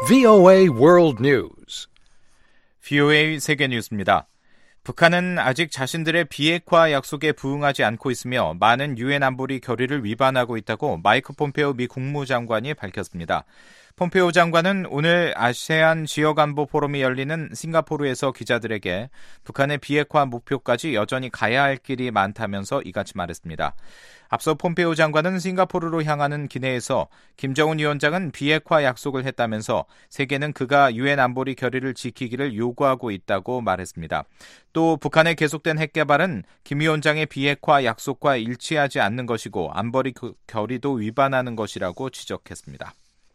VOA World News. VOA 세계 뉴스입니다. 북한은 아직 자신들의 비핵화 약속에 부응하지 않고 있으며 많은 유엔 안보리 결의를 위반하고 있다고 마이크 폼페오 미 국무장관이 밝혔습니다. 폼페오 장관은 오늘 아세안 지역안보 포럼이 열리는 싱가포르에서 기자들에게 북한의 비핵화 목표까지 여전히 가야 할 길이 많다면서 이같이 말했습니다. 앞서 폼페오 장관은 싱가포르로 향하는 기내에서 김정은 위원장은 비핵화 약속을 했다면서 세계는 그가 유엔 안보리 결의를 지키기를 요구하고 있다고 말했습니다. 또 북한의 계속된 핵개발은 김 위원장의 비핵화 약속과 일치하지 않는 것이고 안보리 결의도 위반하는 것이라고 지적했습니다.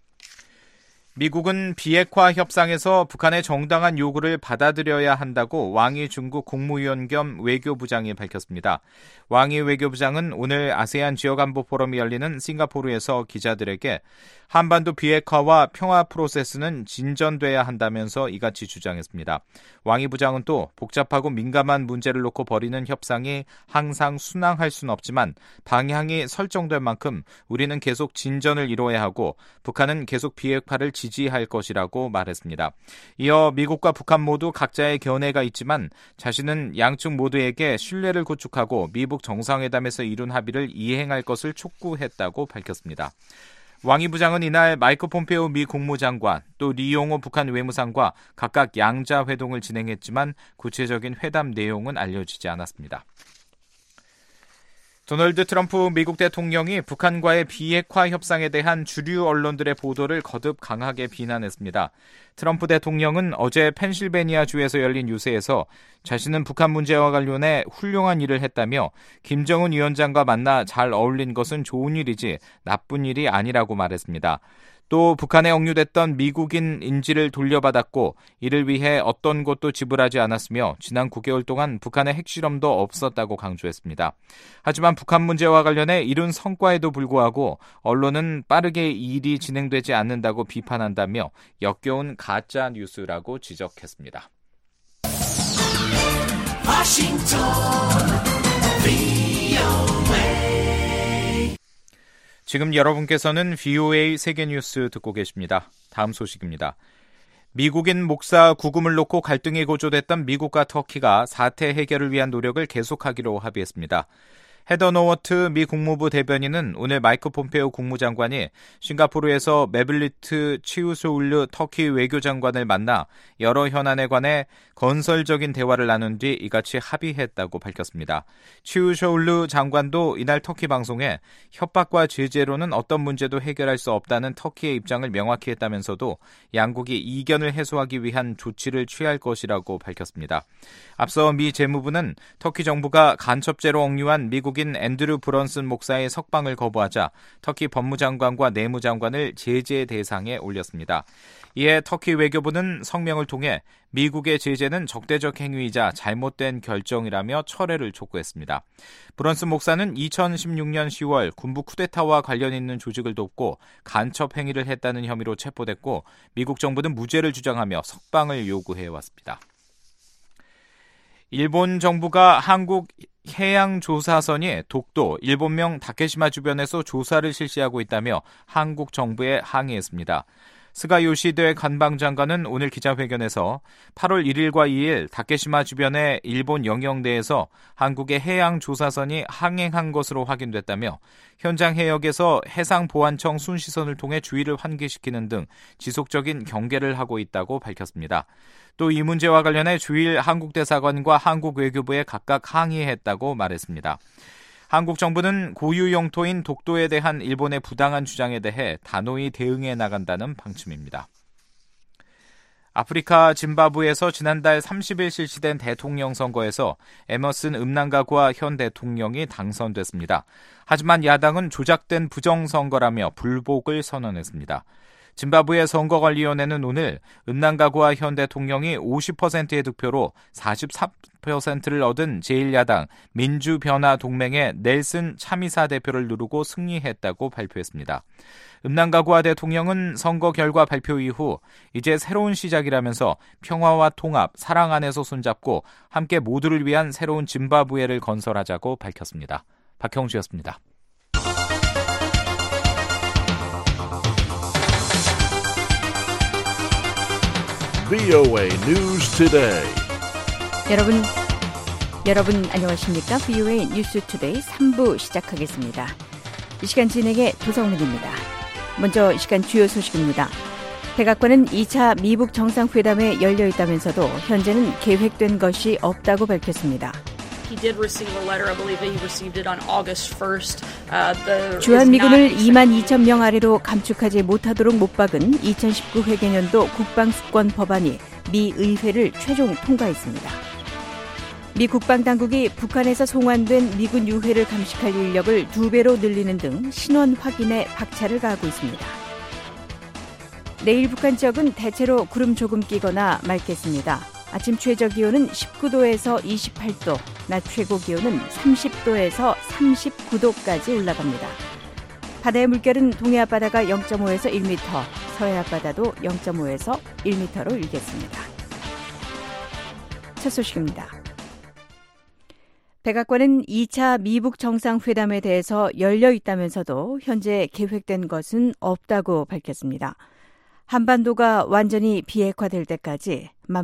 미국은 비핵화 협상에서 북한의 정당한 요구를 받아들여야 한다고 왕이 중국 국무위원 겸 외교부장이 밝혔습니다. 왕이 외교부장은 오늘 아세안 지역안보 포럼이 열리는 싱가포르에서 기자들에게 한반도 비핵화와 평화 프로세스는 진전돼야 한다면서 이같이 주장했습니다. 왕이 부장은 또 복잡하고 민감한 문제를 놓고 벌이는 협상이 항상 순항할 수는 없지만 방향이 설정될 만큼 우리는 계속 진전을 이뤄야 하고 북한은 계속 비핵화를 지지할 것이라고 말했습니다. 이어 미국과 북한 모두 각자의 견해가 있지만 자신은 양측 모두에게 신뢰를 구축하고 미북 정상회담에서 이룬 합의를 이행할 것을 촉구했다고 밝혔습니다. 왕이 부장은 이날 마이크 폼페오 미 국무장관 또 리용호 북한 외무상과 각각 양자 회동을 진행했지만 구체적인 회담 내용은 알려지지 않았습니다. 도널드 트럼프 미국 대통령이 북한과의 비핵화 협상에 대한 주류 언론들의 보도를 거듭 강하게 비난했습니다. 트럼프 대통령은 어제 펜실베니아주에서 열린 유세에서 자신은 북한 문제와 관련해 훌륭한 일을 했다며 김정은 위원장과 만나 잘 어울린 것은 좋은 일이지 나쁜 일이 아니라고 말했습니다. 또 북한에 억류됐던 미국인 인질을 돌려받았고 이를 위해 어떤 것도 지불하지 않았으며 지난 9개월 동안 북한의 핵실험도 없었다고 강조했습니다. 하지만 북한 문제와 관련해 이룬 성과에도 불구하고 언론은 빠르게 일이 진행되지 않는다고 비판한다며 역겨운 가짜 뉴스라고 지적했습니다. 지금 여러분께서는 VOA 세계뉴스 듣고 계십니다. 다음 소식입니다. 미국인 목사 구금을 놓고 갈등이 고조됐던 미국과 터키가 사태 해결을 위한 노력을 계속하기로 합의했습니다. 헤더 노워트 미 국무부 대변인은 오늘 마이크 폼페오 국무장관이 싱가포르에서 메블리트 치우소울르 터키 외교장관을 만나 여러 현안에 관해 건설적인 대화를 나눈 뒤 이같이 합의했다고 밝혔습니다. 치우소울르 장관도 이날 터키 방송에 협박과 제재로는 어떤 문제도 해결할 수 없다는 터키의 입장을 명확히 했다면서도 양국이 이견을 해소하기 위한 조치를 취할 것이라고 밝혔습니다. 앞서 미 재무부는 터키 정부가 간첩죄로 억류한 미국인 앤드류 브런슨 목사의 석방을 거부하자 터키 법무장관과 내무장관을 제재 대상에 올렸습니다. 이에 터키 외교부는 성명을 통해 미국의 제재는 적대적 행위이자 잘못된 결정이라며 철회를 촉구했습니다. 브런슨 목사는 2016년 10월 군부 쿠데타와 관련 있는 조직을 돕고 간첩 행위를 했다는 혐의로 체포됐고 미국 정부는 무죄를 주장하며 석방을 요구해왔습니다. 일본 정부가 한국 해양조사선이 독도, 일본명 다케시마 주변에서 조사를 실시하고 있다며 한국 정부에 항의했습니다. 스가 요시데 관방장관은 오늘 기자회견에서 8월 1일과 2일 다케시마 주변의 일본 영역 내에서 한국의 해양조사선이 항행한 것으로 확인됐다며 현장 해역에서 해상보안청 순시선을 통해 주의를 환기시키는 등 지속적인 경계를 하고 있다고 밝혔습니다. 또 이 문제와 관련해 주일 한국 대사관과 한국 외교부에 각각 항의했다고 말했습니다. 한국 정부는 고유 영토인 독도에 대한 일본의 부당한 주장에 대해 단호히 대응해 나간다는 방침입니다. 아프리카 짐바브웨에서 지난달 30일 실시된 대통령 선거에서 에머슨 음낭가구아 현 대통령이 당선됐습니다. 하지만 야당은 조작된 부정선거라며 불복을 선언했습니다. 짐바브웨 선거관리위원회는 오늘 음낭가구아 현 대통령이 50%의 득표로 43%를 얻은 제1야당 민주변화동맹의 넬슨 차미사 대표를 누르고 승리했다고 발표했습니다. 음낭가구아 대통령은 선거 결과 발표 이후 이제 새로운 시작이라면서 평화와 통합, 사랑 안에서 손잡고 함께 모두를 위한 새로운 짐바브웨를 건설하자고 밝혔습니다. 박형주였습니다. VOA News Today. 여러분 안녕하십니까? VOA 뉴스 투데이 3부 시작하겠습니다. 이 시간 진행의 도성문입니다. 먼저 이 시간 주요 소식입니다. 백악관은 2차 미북 정상회담에 열려 있다면서도 현재는 계획된 것이 없다고 밝혔습니다. 주한미군을 2만 2천 명 아래로 감축하지 못하도록 못 박은 2019 회계년도 국방수권 법안이 미 의회를 최종 통과했습니다. 미 국방당국이 북한에서 송환된 미군 유해를 감식할 인력을 2배로 늘리는 등 신원 확인에 박차를 가하고 있습니다. 내일 북한 지역은 대체로 구름 조금 끼거나 맑겠습니다. 아침 최저 기온은 19도에서 28도, 낮 최고 기온은 30도에서 39도까지 올라갑니다. 바다의 물결은 동해 앞바다가 0.5에서 1m, 서해 앞바다도 0.5에서 1m로 일겠습니다. 첫 소식입니다. 백악관은 2차 미북 정상회담에 대해서 열려 있다면서도 현재 계획된 것은 없다고 밝혔습니다. 한반도가 완전히 비핵화될 때까지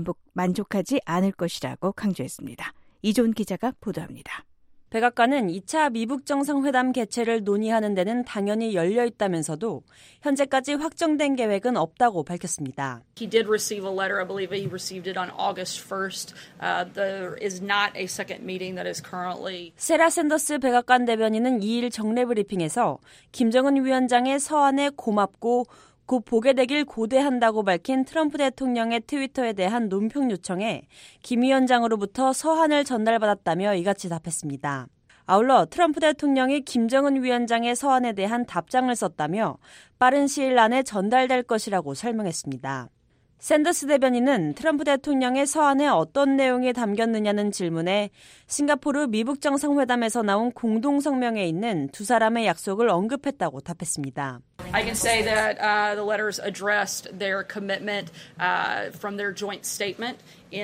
만족하지 않을 것이라고 강조했습니다. 이존 기자가 보도합니다. 백악관은 2차 미북 정상회담 개최를 논의하는 데는 당연히 열려 있다면서도 현재까지 확정된 계획은 없다고 밝혔습니다. He did receive a letter. I believe he received it on August 1st. There is not a second meeting that is currently. 세라 샌더스 백악관 대변인은 2일 정례 브리핑에서 김정은 위원장의 서한에 고맙고 곧 보게 되길 고대한다고 밝힌 트럼프 대통령의 트위터에 대한 논평 요청에 김 위원장으로부터 서한을 전달받았다며 이같이 답했습니다. 아울러 트럼프 대통령이 김정은 위원장의 서한에 대한 답장을 썼다며 빠른 시일 안에 전달될 것이라고 설명했습니다. 샌더스 대변인은 트럼프 대통령의 서한에 어떤 내용이 담겼느냐는 질문에 싱가포르 미북 정상회담에서 나온 공동성명에 있는 두 사람의 약속을 언급했다고 답했습니다. I can say that the letters addressed their commitment from their joint statement.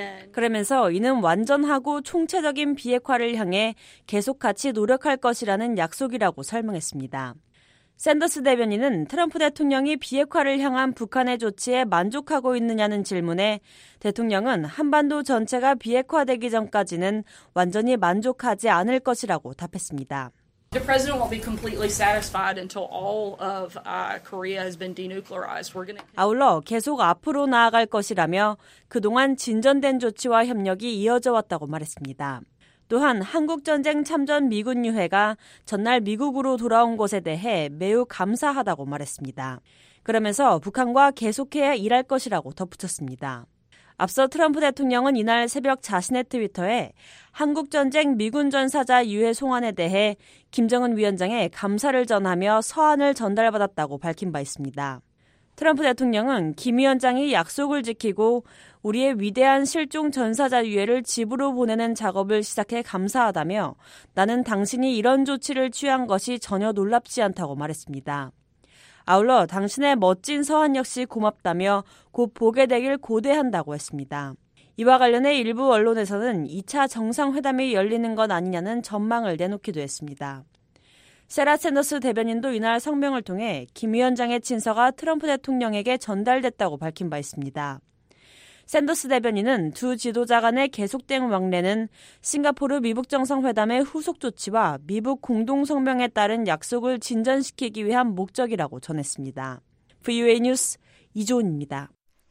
그러면서 이는 완전하고 총체적인 비핵화를 향해 계속 같이 노력할 것이라는 약속이라고 설명했습니다. 샌더스 대변인은 트럼프 대통령이 비핵화를 향한 북한의 조치에 만족하고 있느냐는 질문에 대통령은 한반도 전체가 비핵화되기 전까지는 완전히 만족하지 않을 것이라고 답했습니다. The president won't be completely satisfied until all of Korea has been denuclearized. 아울러 계속 앞으로 나아갈 것이라며 그동안 진전된 조치와 협력이 이어져 왔다고 말했습니다. 또한 한국전쟁 참전 미군 유해가 전날 미국으로 돌아온 것에 대해 매우 감사하다고 말했습니다. 그러면서 북한과 계속해야 일할 것이라고 덧붙였습니다. 앞서 트럼프 대통령은 이날 새벽 자신의 트위터에 한국전쟁 미군 전사자 유해 송환에 대해 김정은 위원장에 감사를 전하며 서한을 전달받았다고 밝힌 바 있습니다. 트럼프 대통령은 김 위원장이 약속을 지키고 우리의 위대한 실종 전사자 유해를 집으로 보내는 작업을 시작해 감사하다며 나는 당신이 이런 조치를 취한 것이 전혀 놀랍지 않다고 말했습니다. 아울러 당신의 멋진 서한 역시 고맙다며 곧 보게 되길 고대한다고 했습니다. 이와 관련해 일부 언론에서는 2차 정상회담이 열리는 것 아니냐는 전망을 내놓기도 했습니다. 세라 샌더스 대변인도 이날 성명을 통해 김 위원장의 친서가 트럼프 대통령에게 전달됐다고 밝힌 바 있습니다. 샌더스 대변인은 두 지도자 간의 계속된 왕래는 싱가포르 미북 정상회담의 후속 조치와 미북 공동성명에 따른 약속을 진전시키기 위한 목적이라고 전했습니다. VOA 뉴스 이조은입니다.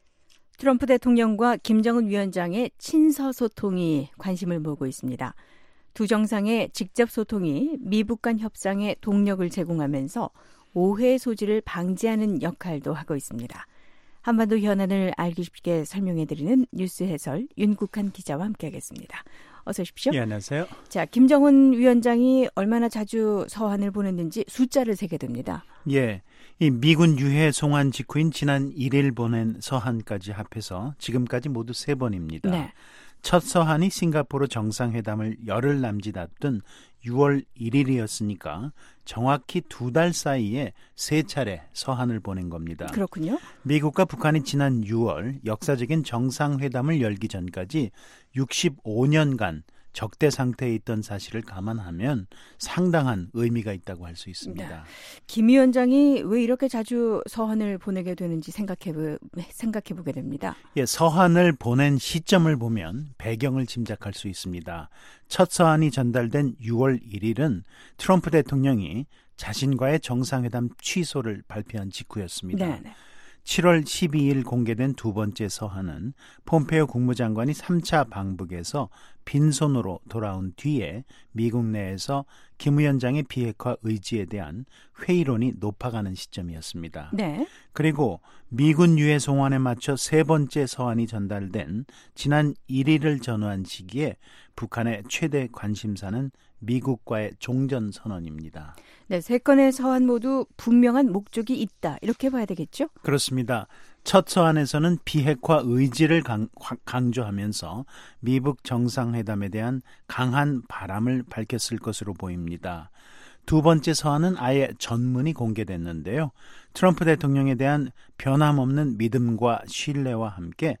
트럼프 대통령과 김정은 위원장의 친서 소통이 관심을 모으고 있습니다. 두 정상의 직접 소통이 미북 간 협상에 동력을 제공하면서 오해의 소지를 방지하는 역할도 하고 있습니다. 한반도 현안을 알기 쉽게 설명해드리는 뉴스 해설 윤국한 기자와 함께하겠습니다. 어서 오십시오. 예, 안녕하세요. 자, 김정은 위원장이 얼마나 자주 서한을 보냈는지 숫자를 세게 됩니다. 예, 이 미군 유해 송환 직후인 지난 1일 보낸 서한까지 합해서 지금까지 모두 3번입니다. 네. 첫 서한이 싱가포르 정상회담을 열흘 남짓 앞둔 6월 1일이었으니까 정확히 2달 사이에 3차례 서한을 보낸 겁니다. 그렇군요. 미국과 북한이 지난 6월 역사적인 정상회담을 열기 전까지 65년간 적대 상태에 있던 사실을 감안하면 상당한 의미가 있다고 할 수 있습니다. 네. 김 위원장이 왜 이렇게 자주 서한을 보내게 되는지 생각해보게 됩니다. 예, 서한을 보낸 시점을 보면 배경을 짐작할 수 있습니다. 첫 서한이 전달된 6월 1일은 트럼프 대통령이 자신과의 정상회담 취소를 발표한 직후였습니다. 네. 7월 12일 공개된 두 번째 서한은 폼페이오 국무장관이 3차 방북에서 빈손으로 돌아온 뒤에 미국 내에서 김 위원장의 비핵화 의지에 대한 회의론이 높아가는 시점이었습니다. 네. 그리고 미군 유해 송환에 맞춰 세 번째 서한이 전달된 지난 1일을 전후한 시기에 북한의 최대 관심사는 미국과의 종전선언입니다. 네, 세 건의 서한 모두 분명한 목적이 있다. 이렇게 봐야 되겠죠? 그렇습니다. 첫 서한에서는 비핵화 의지를 강조하면서 미북 정상회담에 대한 강한 바람을 밝혔을 것으로 보입니다. 두 번째 서한은 아예 전문이 공개됐는데요. 트럼프 대통령에 대한 변함없는 믿음과 신뢰와 함께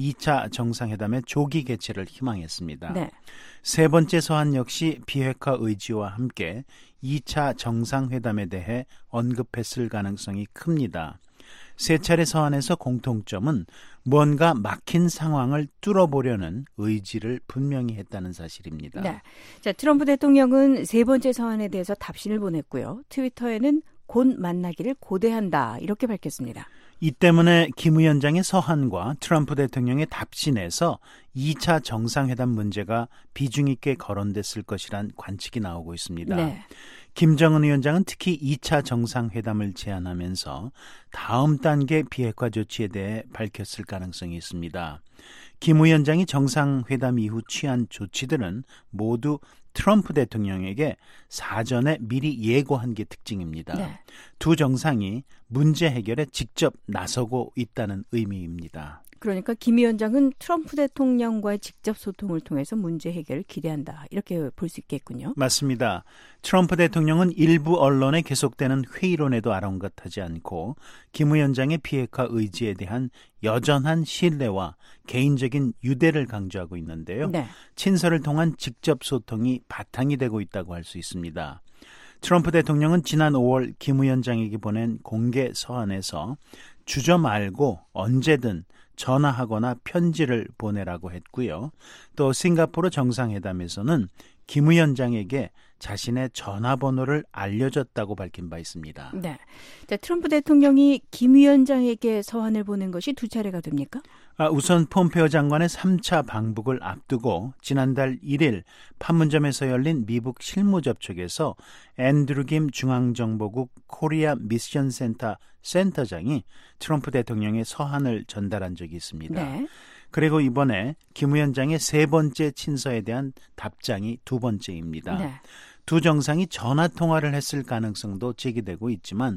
2차 정상회담의 조기 개최를 희망했습니다. 네. 세 번째 서한 역시 비핵화 의지와 함께 2차 정상회담에 대해 언급했을 가능성이 큽니다. 세 차례 서한에서 공통점은 뭔가 막힌 상황을 뚫어보려는 의지를 분명히 했다는 사실입니다. 네. 자, 트럼프 대통령은 세 번째 서한에 대해서 답신을 보냈고요. 트위터에는 곧 만나기를 고대한다 이렇게 밝혔습니다. 이 때문에 김 위원장의 서한과 트럼프 대통령의 답신에서 2차 정상회담 문제가 비중 있게 거론됐을 것이란 관측이 나오고 있습니다. 네. 김정은 위원장은 특히 2차 정상회담을 제안하면서 다음 단계 비핵화 조치에 대해 밝혔을 가능성이 있습니다. 김 위원장이 정상회담 이후 취한 조치들은 모두 트럼프 대통령에게 사전에 미리 예고한 게 특징입니다. 네. 두 정상이 문제 해결에 직접 나서고 있다는 의미입니다. 그러니까 김 위원장은 트럼프 대통령과의 직접 소통을 통해서 문제 해결을 기대한다. 이렇게 볼 수 있겠군요. 맞습니다. 트럼프 대통령은 일부 언론에 계속되는 회의론에도 아랑곳하지 않고 김 위원장의 비핵화 의지에 대한 여전한 신뢰와 개인적인 유대를 강조하고 있는데요. 네. 친서를 통한 직접 소통이 바탕이 되고 있다고 할 수 있습니다. 트럼프 대통령은 지난 5월 김 위원장에게 보낸 공개 서한에서 주저 말고 언제든 전화하거나 편지를 보내라고 했고요. 또 싱가포르 정상회담에서는 김 위원장에게 자신의 전화번호를 알려줬다고 밝힌 바 있습니다. 네. 자, 트럼프 대통령이 김 위원장에게 서한을 보낸 것이 두 차례가 됩니까? 우선 폼페이오 장관의 3차 방북을 앞두고 지난달 1일 판문점에서 열린 미국 실무 접촉에서 앤드루 김 중앙정보국 코리아 미션 센터 센터장이 트럼프 대통령의 서한을 전달한 적이 있습니다. 네. 그리고 이번에 김 위원장의 세 번째 친서에 대한 답장이 두 번째입니다. 네. 두 정상이 전화 통화를 했을 가능성도 제기되고 있지만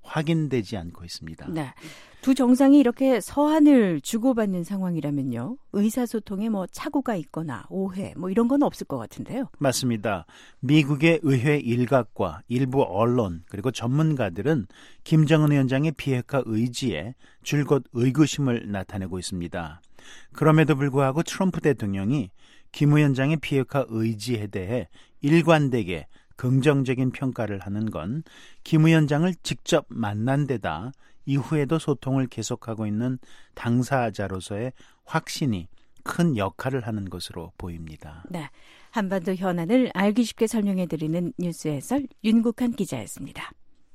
확인되지 않고 있습니다. 네. 두 정상이 이렇게 서한을 주고받는 상황이라면요. 의사소통에 착오가 있거나 오해 이런 건 없을 것 같은데요. 맞습니다. 미국의 의회 일각과 일부 언론 그리고 전문가들은 김정은 위원장의 비핵화 의지에 줄곧 의구심을 나타내고 있습니다. 그럼에도 불구하고 트럼프 대통령이 김 위원장의 비핵화 의지에 대해 일관되게 긍정적인 평가를 하는 건 김 위원장을 직접 만난 데다 이후에도 소통을 계속하고 있는 당사자로서의 확신이 큰 역할을 하는 것으로 보입니다. 네, 한반도 현안을 알기 쉽게 설명해드리는 뉴스 해설 윤국한 기자였습니다.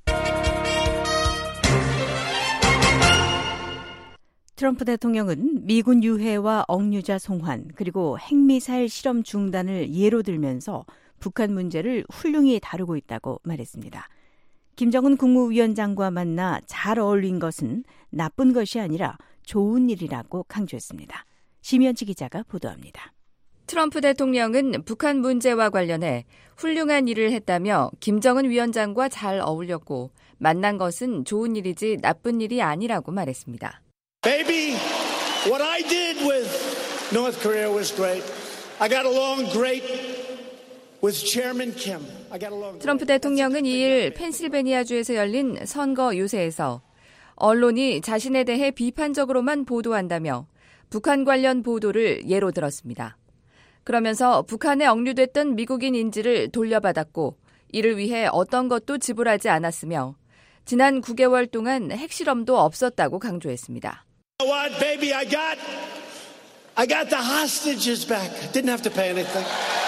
트럼프 대통령은 미군 유해와 억류자 송환 그리고 핵미사일 실험 중단을 예로 들면서 북한 문제를 훌륭히 다루고 있다고 말했습니다. 김정은 국무위원장과 만나 잘 어울린 것은 나쁜 것이 아니라 좋은 일이라고 강조했습니다. 심연치 기자가 보도합니다. 트럼프 대통령은 북한 문제와 관련해 훌륭한 일을 했다며 김정은 위원장과 잘 어울렸고 만난 것은 좋은 일이지 나쁜 일이 아니라고 말했습니다. Baby, what I did with North Korea was great. I got along great with Chairman Kim. 트럼프 대통령은 2일 펜실베니아주에서 열린 선거 유세에서 언론이 자신에 대해 비판적으로만 보도한다며 북한 관련 보도를 예로 들었습니다. 그러면서 북한에 억류됐던 미국인 인질을 돌려받았고 이를 위해 어떤 것도 지불하지 않았으며 지난 9개월 동안 핵실험도 없었다고 강조했습니다. What, baby, I got the hostages back. Didn't have to pay anything.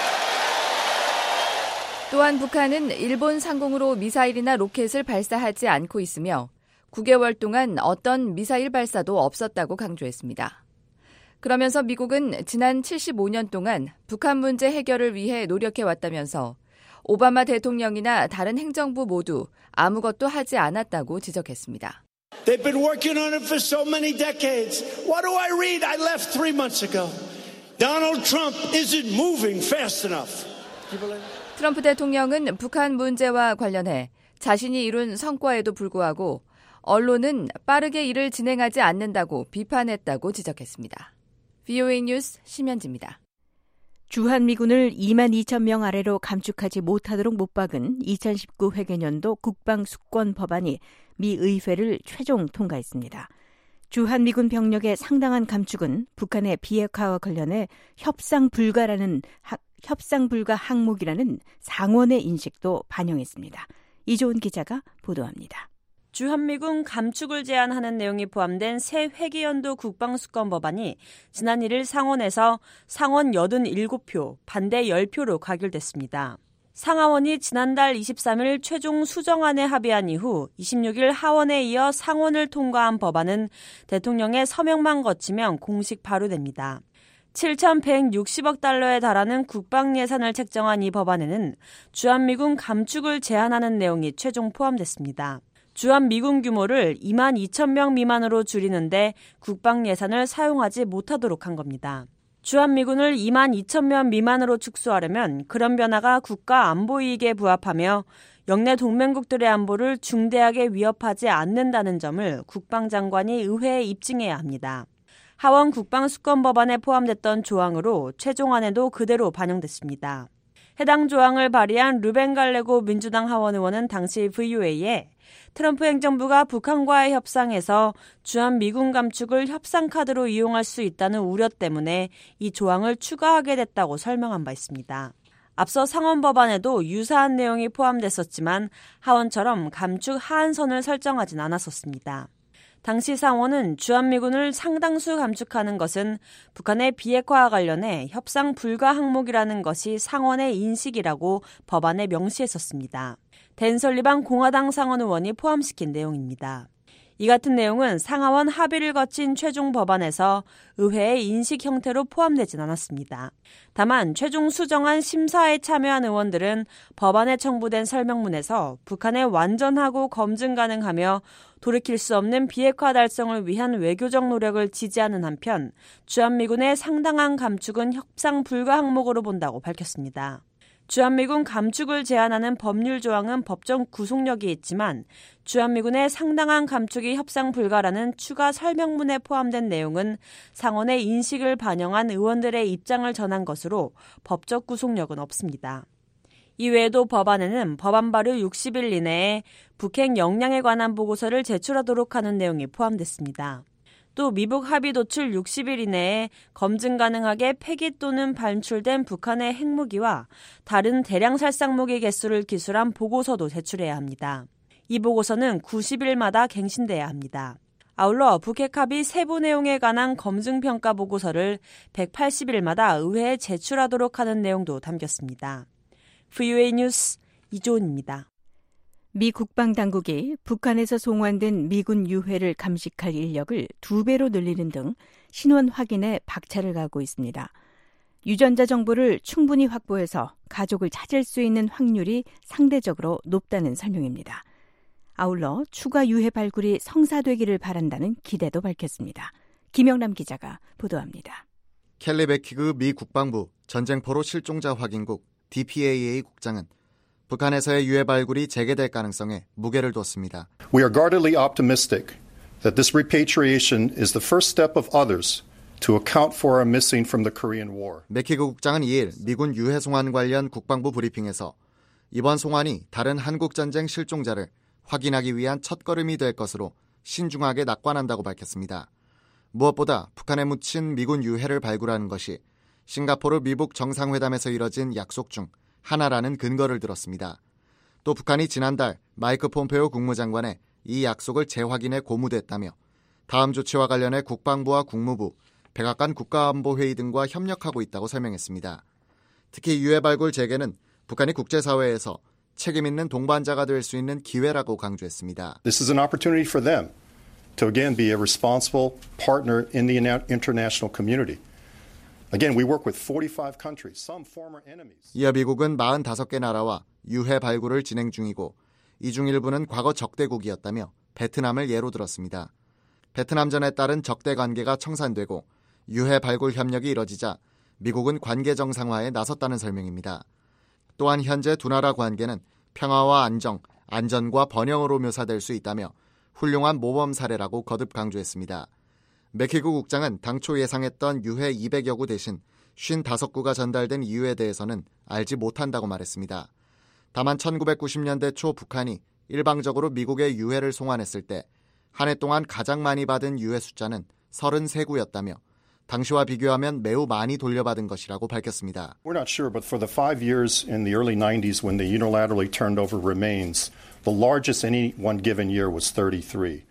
또한 북한은 일본 상공으로 미사일이나 로켓을 발사하지 않고 있으며 9개월 동안 어떤 미사일 발사도 없었다고 강조했습니다. 그러면서 미국은 지난 75년 동안 북한 문제 해결을 위해 노력해왔다면서 오바마 대통령이나 다른 행정부 모두 아무것도 하지 않았다고 지적했습니다. They've been working on it for so many decades. What do I read? I left 3 months ago. Donald Trump isn't moving fast enough. 트럼프 대통령은 북한 문제와 관련해 자신이 이룬 성과에도 불구하고 언론은 빠르게 일을 진행하지 않는다고 비판했다고 지적했습니다. VOA 뉴스 심현지입니다. 주한미군을 22,000명 아래로 감축하지 못하도록 못 박은 2019 회계년도 국방수권 법안이 미 의회를 최종 통과했습니다. 주한미군 병력의 상당한 감축은 북한의 비핵화와 관련해 협상 불가 항목이라는 상원의 인식도 반영했습니다. 이조은 기자가 보도합니다. 주한미군 감축을 제한하는 내용이 포함된 새 회계연도 국방수권 법안이 지난 1일 상원에서 상원 87표, 반대 10표로 가결됐습니다. 상하원이 지난달 23일 최종 수정안에 합의한 이후 26일 하원에 이어 상원을 통과한 법안은 대통령의 서명만 거치면 공식 발효됩니다. 7,160억 달러에 달하는 국방 예산을 책정한 이 법안에는 주한미군 감축을 제한하는 내용이 최종 포함됐습니다. 주한미군 규모를 22,000명 미만으로 줄이는데 국방 예산을 사용하지 못하도록 한 겁니다. 주한미군을 22,000명 미만으로 축소하려면 그런 변화가 국가 안보 이익에 부합하며 영내 동맹국들의 안보를 중대하게 위협하지 않는다는 점을 국방장관이 의회에 입증해야 합니다. 하원 국방수권 법안에 포함됐던 조항으로 최종안에도 그대로 반영됐습니다. 해당 조항을 발의한 루벤 갈레고 민주당 하원 의원은 당시 VOA에 트럼프 행정부가 북한과의 협상에서 주한미군 감축을 협상 카드로 이용할 수 있다는 우려 때문에 이 조항을 추가하게 됐다고 설명한 바 있습니다. 앞서 상원 법안에도 유사한 내용이 포함됐었지만 하원처럼 감축 하한선을 설정하진 않았었습니다. 당시 상원은 주한미군을 상당수 감축하는 것은 북한의 비핵화와 관련해 협상 불가 항목이라는 것이 상원의 인식이라고 법안에 명시했었습니다. 댄 설리반 공화당 상원 의원이 포함시킨 내용입니다. 이 같은 내용은 상하원 합의를 거친 최종 법안에서 의회의 인식 형태로 포함되진 않았습니다. 다만 최종 수정안 심사에 참여한 의원들은 법안에 첨부된 설명문에서 북한의 완전하고 검증 가능하며 돌이킬 수 없는 비핵화 달성을 위한 외교적 노력을 지지하는 한편 주한미군의 상당한 감축은 협상 불가 항목으로 본다고 밝혔습니다. 주한미군 감축을 제한하는 법률 조항은 법정 구속력이 있지만 주한미군의 상당한 감축이 협상 불가라는 추가 설명문에 포함된 내용은 상원의 인식을 반영한 의원들의 입장을 전한 것으로 법적 구속력은 없습니다. 이외에도 법안에는 법안 발의 60일 이내에 북핵 역량에 관한 보고서를 제출하도록 하는 내용이 포함됐습니다. 또 미북 합의 도출 60일 이내에 검증 가능하게 폐기 또는 반출된 북한의 핵무기와 다른 대량 살상무기 개수를 기술한 보고서도 제출해야 합니다. 이 보고서는 90일마다 갱신돼야 합니다. 아울러 북핵 합의 세부 내용에 관한 검증평가 보고서를 180일마다 의회에 제출하도록 하는 내용도 담겼습니다. VOA 뉴스 이조은입니다. 미 국방당국이 북한에서 송환된 미군 유해를 감식할 인력을 2배로 늘리는 등 신원 확인에 박차를 가하고 있습니다. 유전자 정보를 충분히 확보해서 가족을 찾을 수 있는 확률이 상대적으로 높다는 설명입니다. 아울러 추가 유해 발굴이 성사되기를 바란다는 기대도 밝혔습니다. 김영남 기자가 보도합니다. 켈리 베키그 미 국방부 전쟁포로 실종자 확인국 DPAA 국장은 북한에서의 유해 발굴이 재개될 가능성에 무게를 뒀습니다. We are guardedly optimistic that this repatriation is the first step of others to account for our missing from the Korean War. 맥키그 국장은 2일 미군 유해 송환 관련 국방부 브리핑에서 이번 송환이 다른 한국전쟁 실종자를 확인하기 위한 첫걸음이 될 것으로 신중하게 낙관한다고 밝혔습니다. 무엇보다 북한에 묻힌 미군 유해를 발굴하는 것이 싱가포르 미북 정상회담에서 이뤄진 약속 중 하나라는 근거를 들었습니다. 또 북한이 지난달 마이크 폼페오 국무장관에 이 약속을 재확인해 고무됐다며 다음 조치와 관련해 국방부와 국무부, 백악관 국가안보회의 등과 협력하고 있다고 설명했습니다. 특히 유해 발굴 재개는 북한이 국제사회에서 책임 있는 동반자가 될 수 있는 기회라고 강조했습니다. This is an opportunity for them to again be a responsible partner in the international community. Again, we work with 45 countries, some former enemies. 이어 미국은 45개 나라와 유해 발굴을 진행 중이고 이 중 일부는 과거 적대국이었다며 베트남을 예로 들었습니다. 베트남전에 따른 적대 관계가 청산되고 유해 발굴 협력이 이뤄지자 미국은 관계 정상화에 나섰다는 설명입니다. 또한 현재 두 나라 관계는 평화와 안정, 안전과 번영으로 묘사될 수 있다며 훌륭한 모범 사례라고 거듭 강조했습니다. 맥키그 국장은 당초 예상했던 유해 200여 구 대신 55구가 전달된 이유에 대해서는 알지 못한다고 말했습니다. 다만 1990년대 초 북한이 일방적으로 미국에 유해를 송환했을 때 한 해 동안 가장 많이 받은 유해 숫자는 33구였다며 당시와 비교하면 매우 많이 돌려받은 것이라고 밝혔습니다. We're not sure, but for the 5 years in the early 90s when they unilaterally turned over remains, the largest any one given year was 33.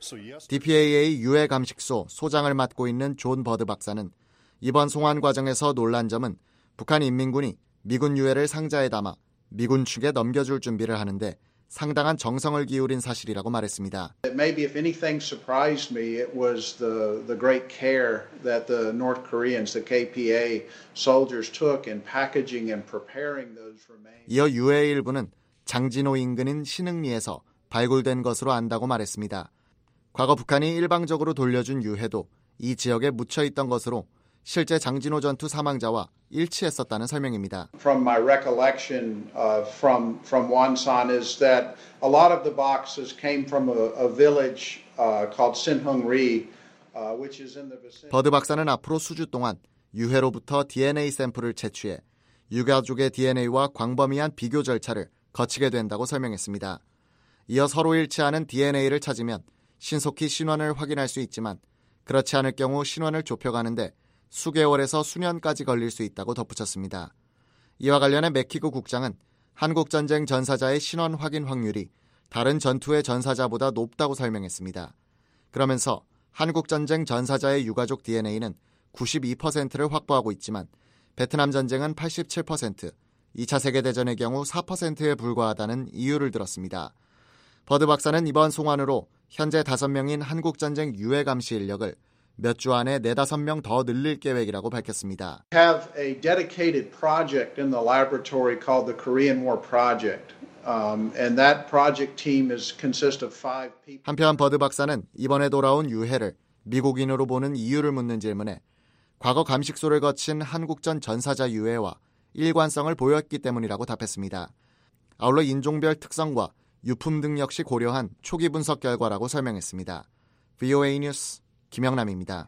DPAA 유해 감식소 소장을 맡고 있는 존 버드 박사는 이번 송환 과정에서 놀란 점은 북한 인민군이 미군 유해를 상자에 담아 미군 측에 넘겨줄 준비를 하는데 상당한 정성을 기울인 사실이라고 말했습니다. Maybe if anything surprised me, it was the great care that the North Koreans, the KPA soldiers took in packaging and preparing those remains. 이어 유해의 일부는 장진호 인근인 신흥리에서 발굴된 것으로 안다고 말했습니다. 과거 북한이 일방적으로 돌려준 유해도 이 지역에 묻혀있던 것으로 실제 장진호 전투 사망자와 일치했었다는 설명입니다. From my recollection from Wonsan is that a lot of the boxes came from a village called Sinhung-ri, which is in the vicinity. 버드 박사는 앞으로 수주 동안 유해로부터 DNA 샘플을 채취해 유가족의 DNA와 광범위한 비교 절차를 거치게 된다고 설명했습니다. 이어 서로 일치하는 DNA를 찾으면 신속히 신원을 확인할 수 있지만 그렇지 않을 경우 신원을 좁혀가는데 수개월에서 수년까지 걸릴 수 있다고 덧붙였습니다. 이와 관련해 맥키그 국장은 한국전쟁 전사자의 신원 확인 확률이 다른 전투의 전사자보다 높다고 설명했습니다. 그러면서 한국전쟁 전사자의 유가족 DNA는 92%를 확보하고 있지만 베트남 전쟁은 87%, 2차 세계대전의 경우 4%에 불과하다는 이유를 들었습니다. 버드 박사는 이번 송환으로 현재 5명인 한국전쟁 유해 감시 인력을 몇 주 안에 4-5명 더 늘릴 계획이라고 밝혔습니다. Have a dedicated project in the laboratory called the Korean War Project. And that project team consists of 5 people. 한편 버드 박사는 이번에 돌아온 유해를 미국인으로 보는 이유를 묻는 질문에 과거 감식소를 거친 한국전 전사자 유해와 일관성을 보였기 때문이라고 답했습니다. 아울러 인종별 특성과 유품 등 역시 고려한 초기 분석 결과라고 설명했습니다. VOA 뉴스 김영남입니다.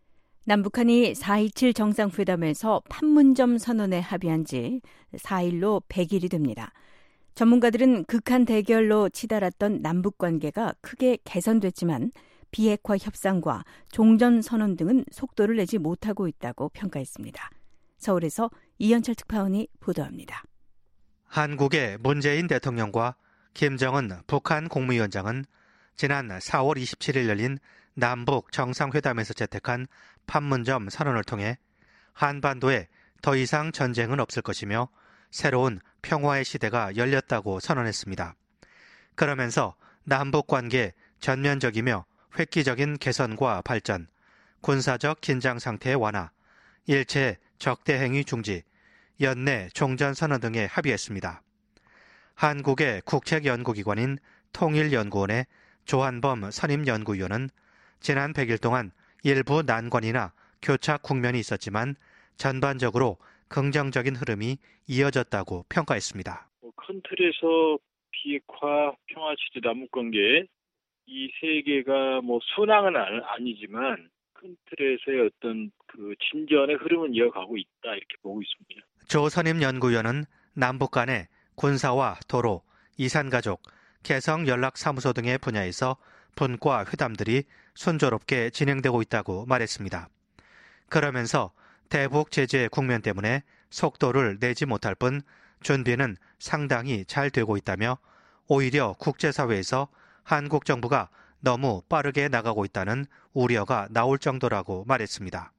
남북한이 4.27 정상회담에서 판문점 선언에 합의한 지 4일로 100일이 됩니다. 전문가들은 극한 대결로 치달았던 남북관계가 크게 개선됐지만 비핵화 협상과 종전선언 등은 속도를 내지 못하고 있다고 평가했습니다. 서울에서 이현철 특파원이 보도합니다. 한국의 문재인 대통령과 김정은 북한 국무위원장은 지난 4월 27일 열린 남북 정상회담에서 채택한 판문점 선언을 통해 한반도에 더 이상 전쟁은 없을 것이며 새로운 평화의 시대가 열렸다고 선언했습니다. 그러면서 남북관계 전면적이며 획기적인 개선과 발전, 군사적 긴장 상태의 완화, 일체 적대 행위 중지, 연내 종전선언 등에 합의했습니다. 한국의 국책연구기관인 통일연구원의 조한범 선임연구위원은 지난 100일 동안 일부 난관이나 교착 국면이 있었지만 전반적으로 긍정적인 흐름이 이어졌다고 평가했습니다. 큰 틀에서 비핵화, 평화 체제, 남북관계 이 세 개가 순항은 아니지만 큰 틀에서의 어떤 그 진전의 흐름은 이어가고 있다 이렇게 보고 있습니다. 조 선임연구위원은 남북 간의 군사와 도로, 이산가족, 개성연락사무소 등의 분야에서 분과 회담들이 순조롭게 진행되고 있다고 말했습니다. 그러면서 대북 제재 국면 때문에 속도를 내지 못할 뿐 준비는 상당히 잘 되고 있다며 오히려 국제사회에서 한국 정부가 너무 빠르게 나가고 있다는 우려가 나올 정도라고 말했습니다.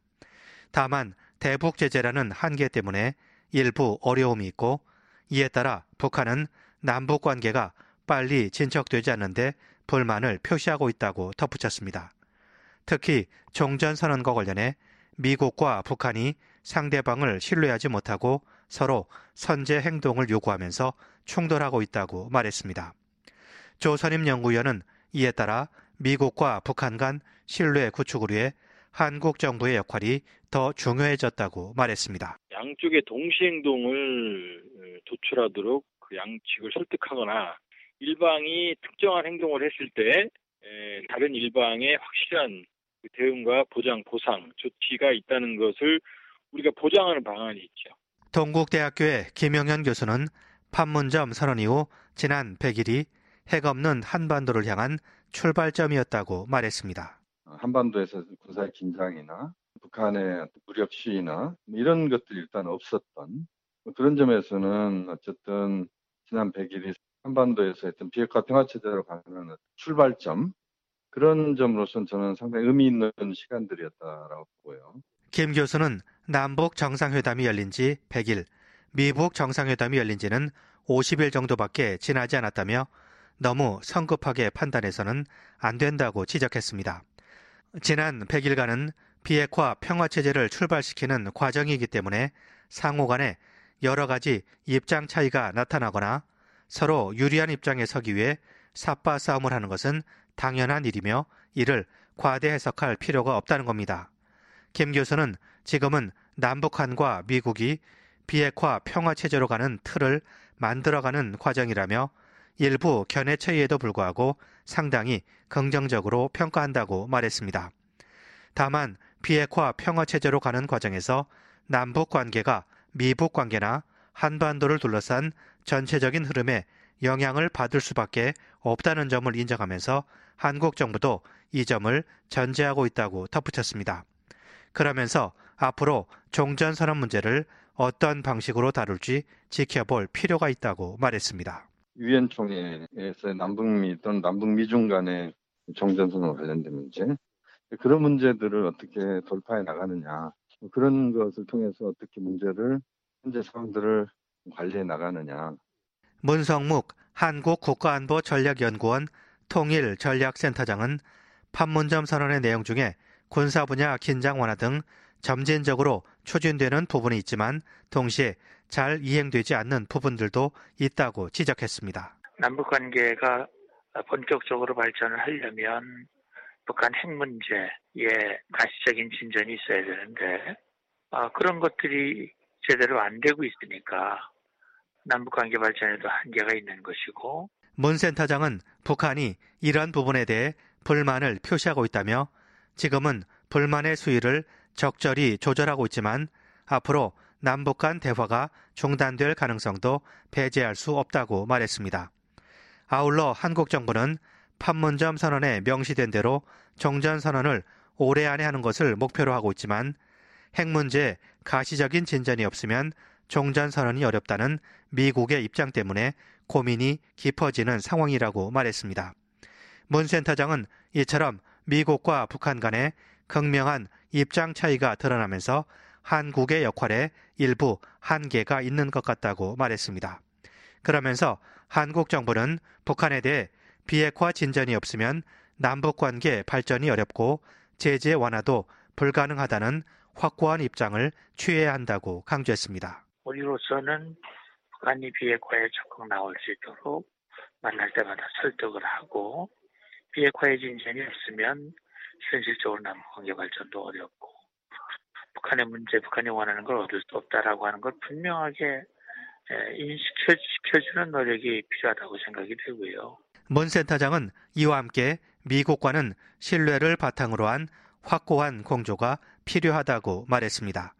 다만 대북 제재라는 한계 때문에 일부 어려움이 있고 이에 따라 북한은 남북 관계가 빨리 진척되지 않는데 불만을 표시하고 있다고 덧붙였습니다. 특히 종전선언과 관련해 미국과 북한이 상대방을 신뢰하지 못하고 서로 선제 행동을 요구하면서 충돌하고 있다고 말했습니다. 조선임 연구위원은 이에 따라 미국과 북한 간 신뢰 구축을 위해 한국 정부의 역할이 더 중요해졌다고 말했습니다. 양쪽의 동시행동을 도출하도록 그 양측을 설득하거나 일방이 특정한 행동을 했을 때 다른 일방의 확실한 대응과 보장, 보상, 조치가 있다는 것을 우리가 보장하는 방안이 있죠. 동국대학교의 김영현 교수는 판문점 선언 이후 지난 100일이 핵 없는 한반도를 향한 출발점이었다고 말했습니다. 한반도에서 군사의 긴장이나 북한의 무력 시위나 이런 것들이 일단 없었던 그런 점에서는 어쨌든 지난 100일이 한반도에서 했던 비핵화 평화체제로 가는 출발점 그런 점으로서는 저는 상당히 의미 있는 시간들이었다라고 보고요. 김 교수는 남북 정상회담이 열린 지 100일, 미북 정상회담이 열린 지는 50일 정도밖에 지나지 않았다며 너무 성급하게 판단해서는 안 된다고 지적했습니다. 지난 100일간은 비핵화 평화체제를 출발시키는 과정이기 때문에 상호 간에 여러 가지 입장 차이가 나타나거나 서로 유리한 입장에 서기 위해 삿바 싸움을 하는 것은 당연한 일이며 이를 과대 해석할 필요가 없다는 겁니다. 김 교수는 지금은 남북한과 미국이 비핵화 평화체제로 가는 틀을 만들어가는 과정이라며 일부 견해 차이에도 불구하고 상당히 긍정적으로 평가한다고 말했습니다. 다만 비핵화 평화체제로 가는 과정에서 남북 관계가 미북 관계나 한반도를 둘러싼 전체적인 흐름에 영향을 받을 수밖에 없다는 점을 인정하면서 한국 정부도 이 점을 전제하고 있다고 덧붙였습니다. 그러면서 앞으로 종전선언 문제를 어떤 방식으로 다룰지 지켜볼 필요가 있다고 말했습니다. 유엔 총회에서 남북미 또는 남북미중 간의 종전선언과 관련된 문제 그런 문제들을 어떻게 돌파해 나가느냐 그런 것을 통해서 어떻게 문제를 현재 상황들을 관리해 나가느냐. 문성묵 한국국가안보전략연구원 통일전략센터장은 판문점 선언의 내용 중에 군사 분야 긴장 완화 등 점진적으로 추진되는 부분이 있지만 동시에 잘 이행되지 않는 부분들도 있다고 지적했습니다. 남북관계가 본격적으로 발전을 하려면 북한 핵 문제에 가시적인 진전이 있어야 되는데 그런 것들이 제대로 안 되고 있으니까 남북관계 발전에도 한계가 있는 것이고 문 센터장은 북한이 이런 부분에 대해 불만을 표시하고 있다며 지금은 불만의 수위를 적절히 조절하고 있지만 앞으로 남북 간 대화가 중단될 가능성도 배제할 수 없다고 말했습니다. 아울러 한국 정부는 판문점 선언에 명시된 대로 종전선언을 올해 안에 하는 것을 목표로 하고 있지만 핵 문제에 가시적인 진전이 없으면 종전선언이 어렵다는 미국의 입장 때문에 고민이 깊어지는 상황이라고 말했습니다. 문 센터장은 이처럼 미국과 북한 간의 극명한 입장 차이가 드러나면서 한국의 역할에 일부 한계가 있는 것 같다고 말했습니다. 그러면서 한국 정부는 북한에 대해 비핵화 진전이 없으면 남북관계 발전이 어렵고 제재 완화도 불가능하다는 확고한 입장을 취해야 한다고 강조했습니다. 우리로서는 북한이 비핵화에 적극 나올 수 있도록 만날 때마다 설득을 하고 비핵화의 진전이 없으면 현실적으로 남북관계 발전도 어렵고 북한의 문제, 북한이 원하는 걸 얻을 수 없다라고 하는 걸 분명하게 인식시켜주는 노력이 필요하다고 생각이 되고요. 문 센터장은 이와 함께 미국과는 신뢰를 바탕으로 한 확고한 공조가 필요하다고 말했습니다.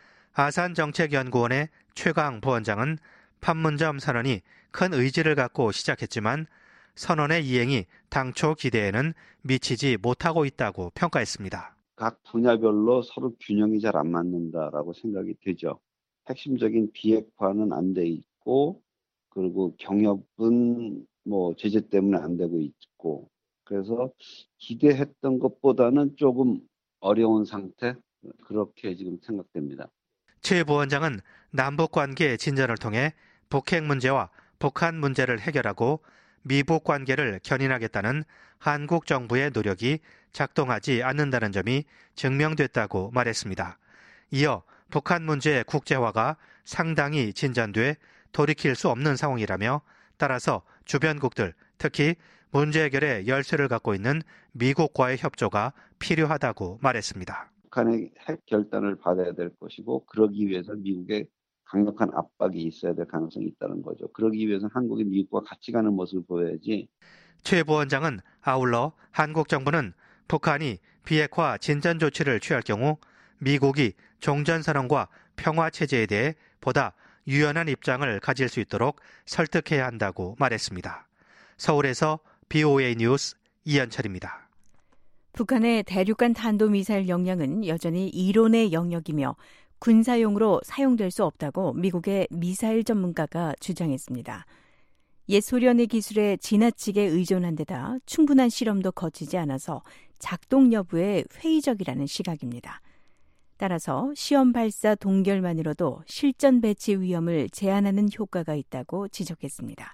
아산정책연구원의 최강 부원장은 판문점 선언이 큰 의지를 갖고 시작했지만 선언의 이행이 당초 기대에는 미치지 못하고 있다고 평가했습니다. 각 분야별로 서로 균형이 잘 안 맞는다라고 생각이 되죠. 핵심적인 비핵화는 안 돼 있고, 그리고 경협은 뭐 제재 때문에 안 되고 있고, 그래서 기대했던 것보다는 조금 어려운 상태, 그렇게 지금 생각됩니다. 최 부원장은 남북 관계 진전을 통해 북핵 문제와 북한 문제를 해결하고 미북 관계를 견인하겠다는 한국 정부의 노력이 작동하지 않는다는 점이 증명됐다고 말했습니다. 이어 북한 문제의 국제화가 상당히 진전돼 돌이킬 수 없는 상황이라며 따라서 주변국들, 특히 문제 해결에 열쇠를 갖고 있는 미국과의 협조가 필요하다고 말했습니다. 북한의 핵 결단을 받아야 될 것이고, 그러기 위해서 미국의 강력한 압박이 있어야 될 가능성이 있다는 거죠. 그러기 위해서는 한국이 미국과 같이 가는 모습을 보여야지. 최 부원장은 아울러 한국 정부는 북한이 비핵화 진전 조치를 취할 경우 미국이 종전선언과 평화체제에 대해 보다 유연한 입장을 가질 수 있도록 설득해야 한다고 말했습니다. 서울에서 BOA 뉴스 이현철입니다. 북한의 대륙간 탄도미사일 역량은 여전히 이론의 영역이며 군사용으로 사용될 수 없다고 미국의 미사일 전문가가 주장했습니다. 옛 소련의 기술에 지나치게 의존한 데다 충분한 실험도 거치지 않아서 작동 여부에 회의적이라는 시각입니다. 따라서 시험 발사 동결만으로도 실전 배치 위험을 제한하는 효과가 있다고 지적했습니다.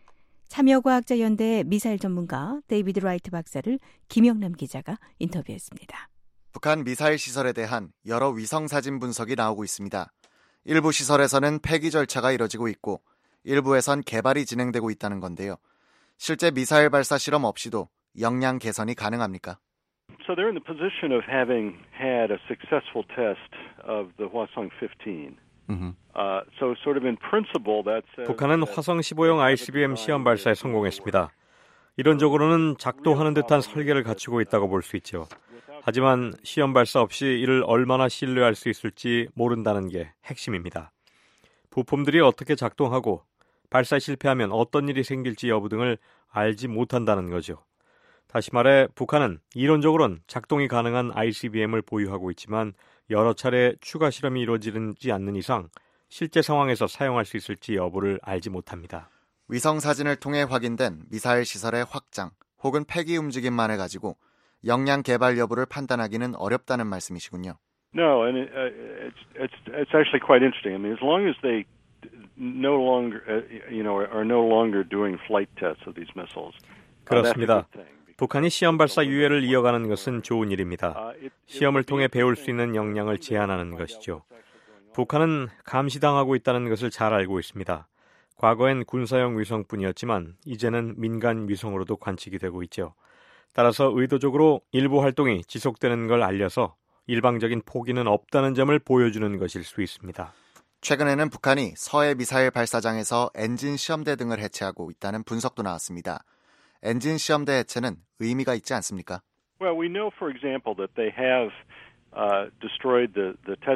참여과학자연대의 미사일 전문가 데이비드 라이트 박사를 김영남 기자가 인터뷰했습니다. 북한 미사일 시설에 대한 여러 위성사진 분석이 나오고 있습니다. 일부 시설에서는 폐기 절차가 이뤄지고 있고 일부에선 개발이 진행되고 있다는 건데요. 실제 미사일 발사 실험 없이도 역량 개선이 가능합니까? So they're in the position of having had a successful test of the Hwasong-15. So sort of in principle that says 북한은 화성 15형 ICBM 시험 발사에 성공했습니다. 이론적으로는 작동하는 듯한 설계를 갖추고 있다고 볼 수 있죠. 하지만 시험 발사 없이 이를 얼마나 신뢰할 수 있을지 모른다는 게 핵심입니다. 부품들이 어떻게 작동하고 발사 실패하면 어떤 일이 생길지 여부 등을 알지 못한다는 거죠. 다시 말해 북한은 이론적으로는 작동이 가능한 ICBM을 보유하고 있지만 여러 차례 추가 실험이 이루어지지 않는 이상 실제 상황에서 사용할 수 있을지 여부를 알지 못합니다. 위성 사진을 통해 확인된 미사일 시설의 확장 혹은 폐기 움직임만을 가지고 역량 개발 여부를 판단하기는 어렵다는 말씀이시군요. No, and it's actually quite interesting. I mean, as long as they no longer, are no longer doing flight tests of these missiles. 그렇습니다. 북한이 시험 발사 유예를 이어가는 것은 좋은 일입니다. 시험을 통해 배울 수 있는 역량을 제한하는 것이죠. 북한은 감시당하고 있다는 것을 잘 알고 있습니다. 과거엔 군사용 위성뿐이었지만 이제는 민간 위성으로도 관측이 되고 있죠. 따라서 의도적으로 일부 활동이 지속되는 걸 알려서 일방적인 포기는 없다는 점을 보여주는 것일 수 있습니다. 최근에는 북한이 서해 미사일 발사장에서 엔진 시험대 등을 해체하고 있다는 분석도 나왔습니다. 엔진 시험대 해체는 의미가 있지 않습니까? Well, we know, for example, that they have destroyed the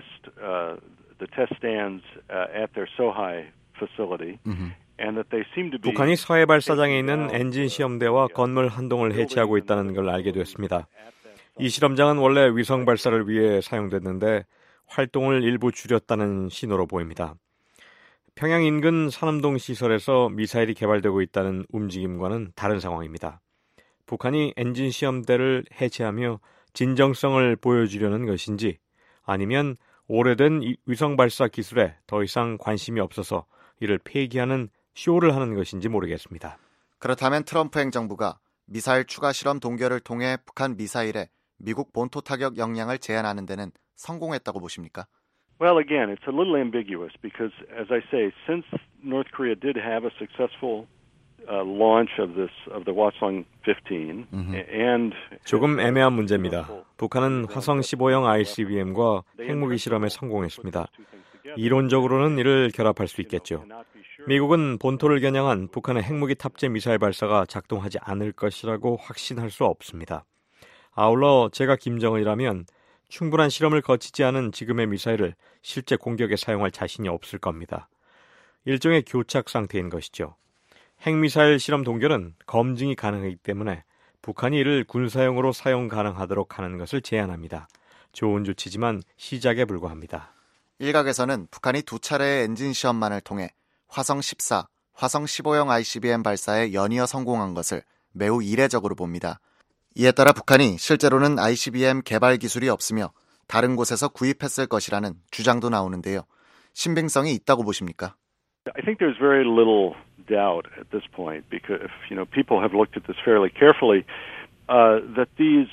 test stands at their Sohai facility, and that they seem to be. 북한이 서해 발사장에 있는 엔진 시험대와 건물 한 동을 해체하고 있다는 걸 알게 됐습니다. 이 실험장은 원래 위성 발사를 위해 사용됐는데 활동을 일부 줄였다는 신호로 보입니다. 평양 인근 산암동 시설에서 미사일이 개발되고 있다는 움직임과는 다른 상황입니다. 북한이 엔진 시험대를 해체하며 진정성을 보여주려는 것인지 아니면 오래된 위성 발사 기술에 더 이상 관심이 없어서 이를 폐기하는 쇼를 하는 것인지 모르겠습니다. 그렇다면 트럼프 행정부가 미사일 추가 실험 동결을 통해 북한 미사일에 미국 본토 타격 역량을 제한하는 데는 성공했다고 보십니까? Well, again, it's a little ambiguous because, as I say, since North Korea did have a successful launch of the Hwasong-15, and 조금 애매한 문제입니다. 북한은 화성 15형 ICBM과 핵무기 실험에 성공했습니다. 이론적으로는 이를 결합할 수 있겠죠. 미국은 본토를 겨냥한 북한의 핵무기 탑재 미사일 발사가 작동하지 않을 것이라고 확신할 수 없습니다. 아울러 제가 김정은이라면 충분한 실험을 거치지 않은 지금의 미사일을 실제 공격에 사용할 자신이 없을 겁니다. 일종의 교착 상태인 것이죠. 핵미사일 실험 동결은 검증이 가능하기 때문에 북한이 이를 군사용으로 사용 가능하도록 하는 것을 제한합니다. 좋은 조치지만 시작에 불과합니다. 일각에서는 북한이 두 차례의 엔진 시험만을 통해 화성 14, 화성 15형 ICBM 발사에 연이어 성공한 것을 매우 이례적으로 봅니다. 이에 따라 북한이 실제로는 ICBM 개발 기술이 없으며 다른 곳에서 구입했을 것이라는 주장도 나오는데요. 신빙성이 있다고 보십니까? I think there's very little doubt at this point because people have looked at this fairly carefully that these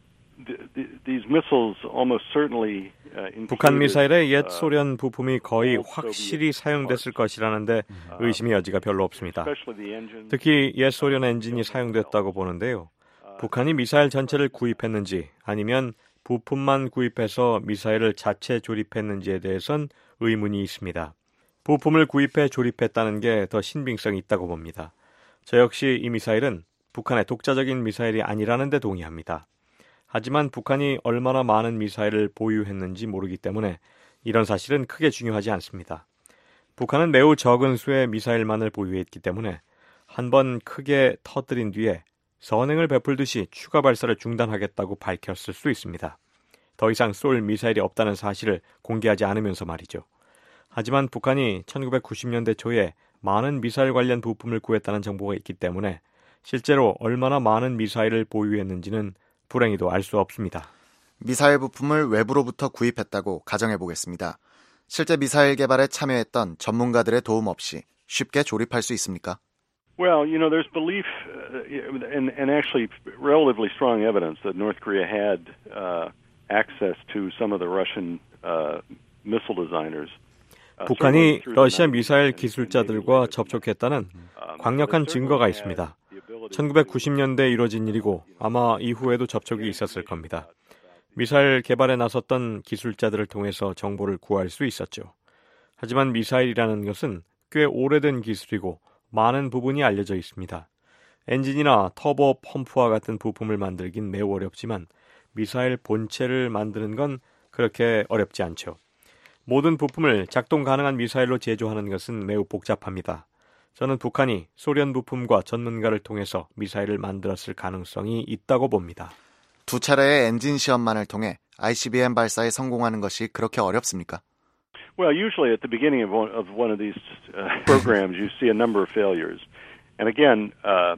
missiles almost certainly 북한 미사일의 옛 소련 부품이 거의 확실히 사용됐을 것이라는데 의심의 여지가 별로 없습니다. 특히 옛 소련 엔진이 사용됐다고 보는데요. 북한이 미사일 전체를 구입했는지 아니면 부품만 구입해서 미사일을 자체 조립했는지에 대해선 의문이 있습니다. 부품을 구입해 조립했다는 게 더 신빙성이 있다고 봅니다. 저 역시 이 미사일은 북한의 독자적인 미사일이 아니라는 데 동의합니다. 하지만 북한이 얼마나 많은 미사일을 보유했는지 모르기 때문에 이런 사실은 크게 중요하지 않습니다. 북한은 매우 적은 수의 미사일만을 보유했기 때문에 한번 크게 터뜨린 뒤에 선행을 베풀듯이 추가 발사를 중단하겠다고 밝혔을 수 있습니다. 더 이상 쏠 미사일이 없다는 사실을 공개하지 않으면서 말이죠. 하지만 북한이 1990년대 초에 많은 미사일 관련 부품을 구했다는 정보가 있기 때문에 실제로 얼마나 많은 미사일을 보유했는지는 불행히도 알 수 없습니다. 미사일 부품을 외부로부터 구입했다고 가정해 보겠습니다. 실제 미사일 개발에 참여했던 전문가들의 도움 없이 쉽게 조립할 수 있습니까? Well, there's belief and actually relatively strong evidence that North Korea had access to some of the Russian missile designers. 북한이 러시아 미사일 기술자들과 접촉했다는 강력한 증거가 있습니다. 1990년대에 이뤄진 일이고 아마 이후에도 접촉이 있었을 겁니다. 미사일 개발에 나섰던 기술자들을 통해서 정보를 구할 수 있었죠. 하지만 미사일이라는 것은 꽤 오래된 기술이고 많은 부분이 알려져 있습니다. 엔진이나 터보 펌프와 같은 부품을 만들긴 매우 어렵지만 미사일 본체를 만드는 건 그렇게 어렵지 않죠. 모든 부품을 작동 가능한 미사일로 제조하는 것은 매우 복잡합니다. 저는 북한이 소련 부품과 전문가를 통해서 미사일을 만들었을 가능성이 있다고 봅니다. 두 차례의 엔진 시험만을 통해 ICBM 발사에 성공하는 것이 그렇게 어렵습니까? Well, usually at the beginning of one of these programs, you see a number of failures. And again,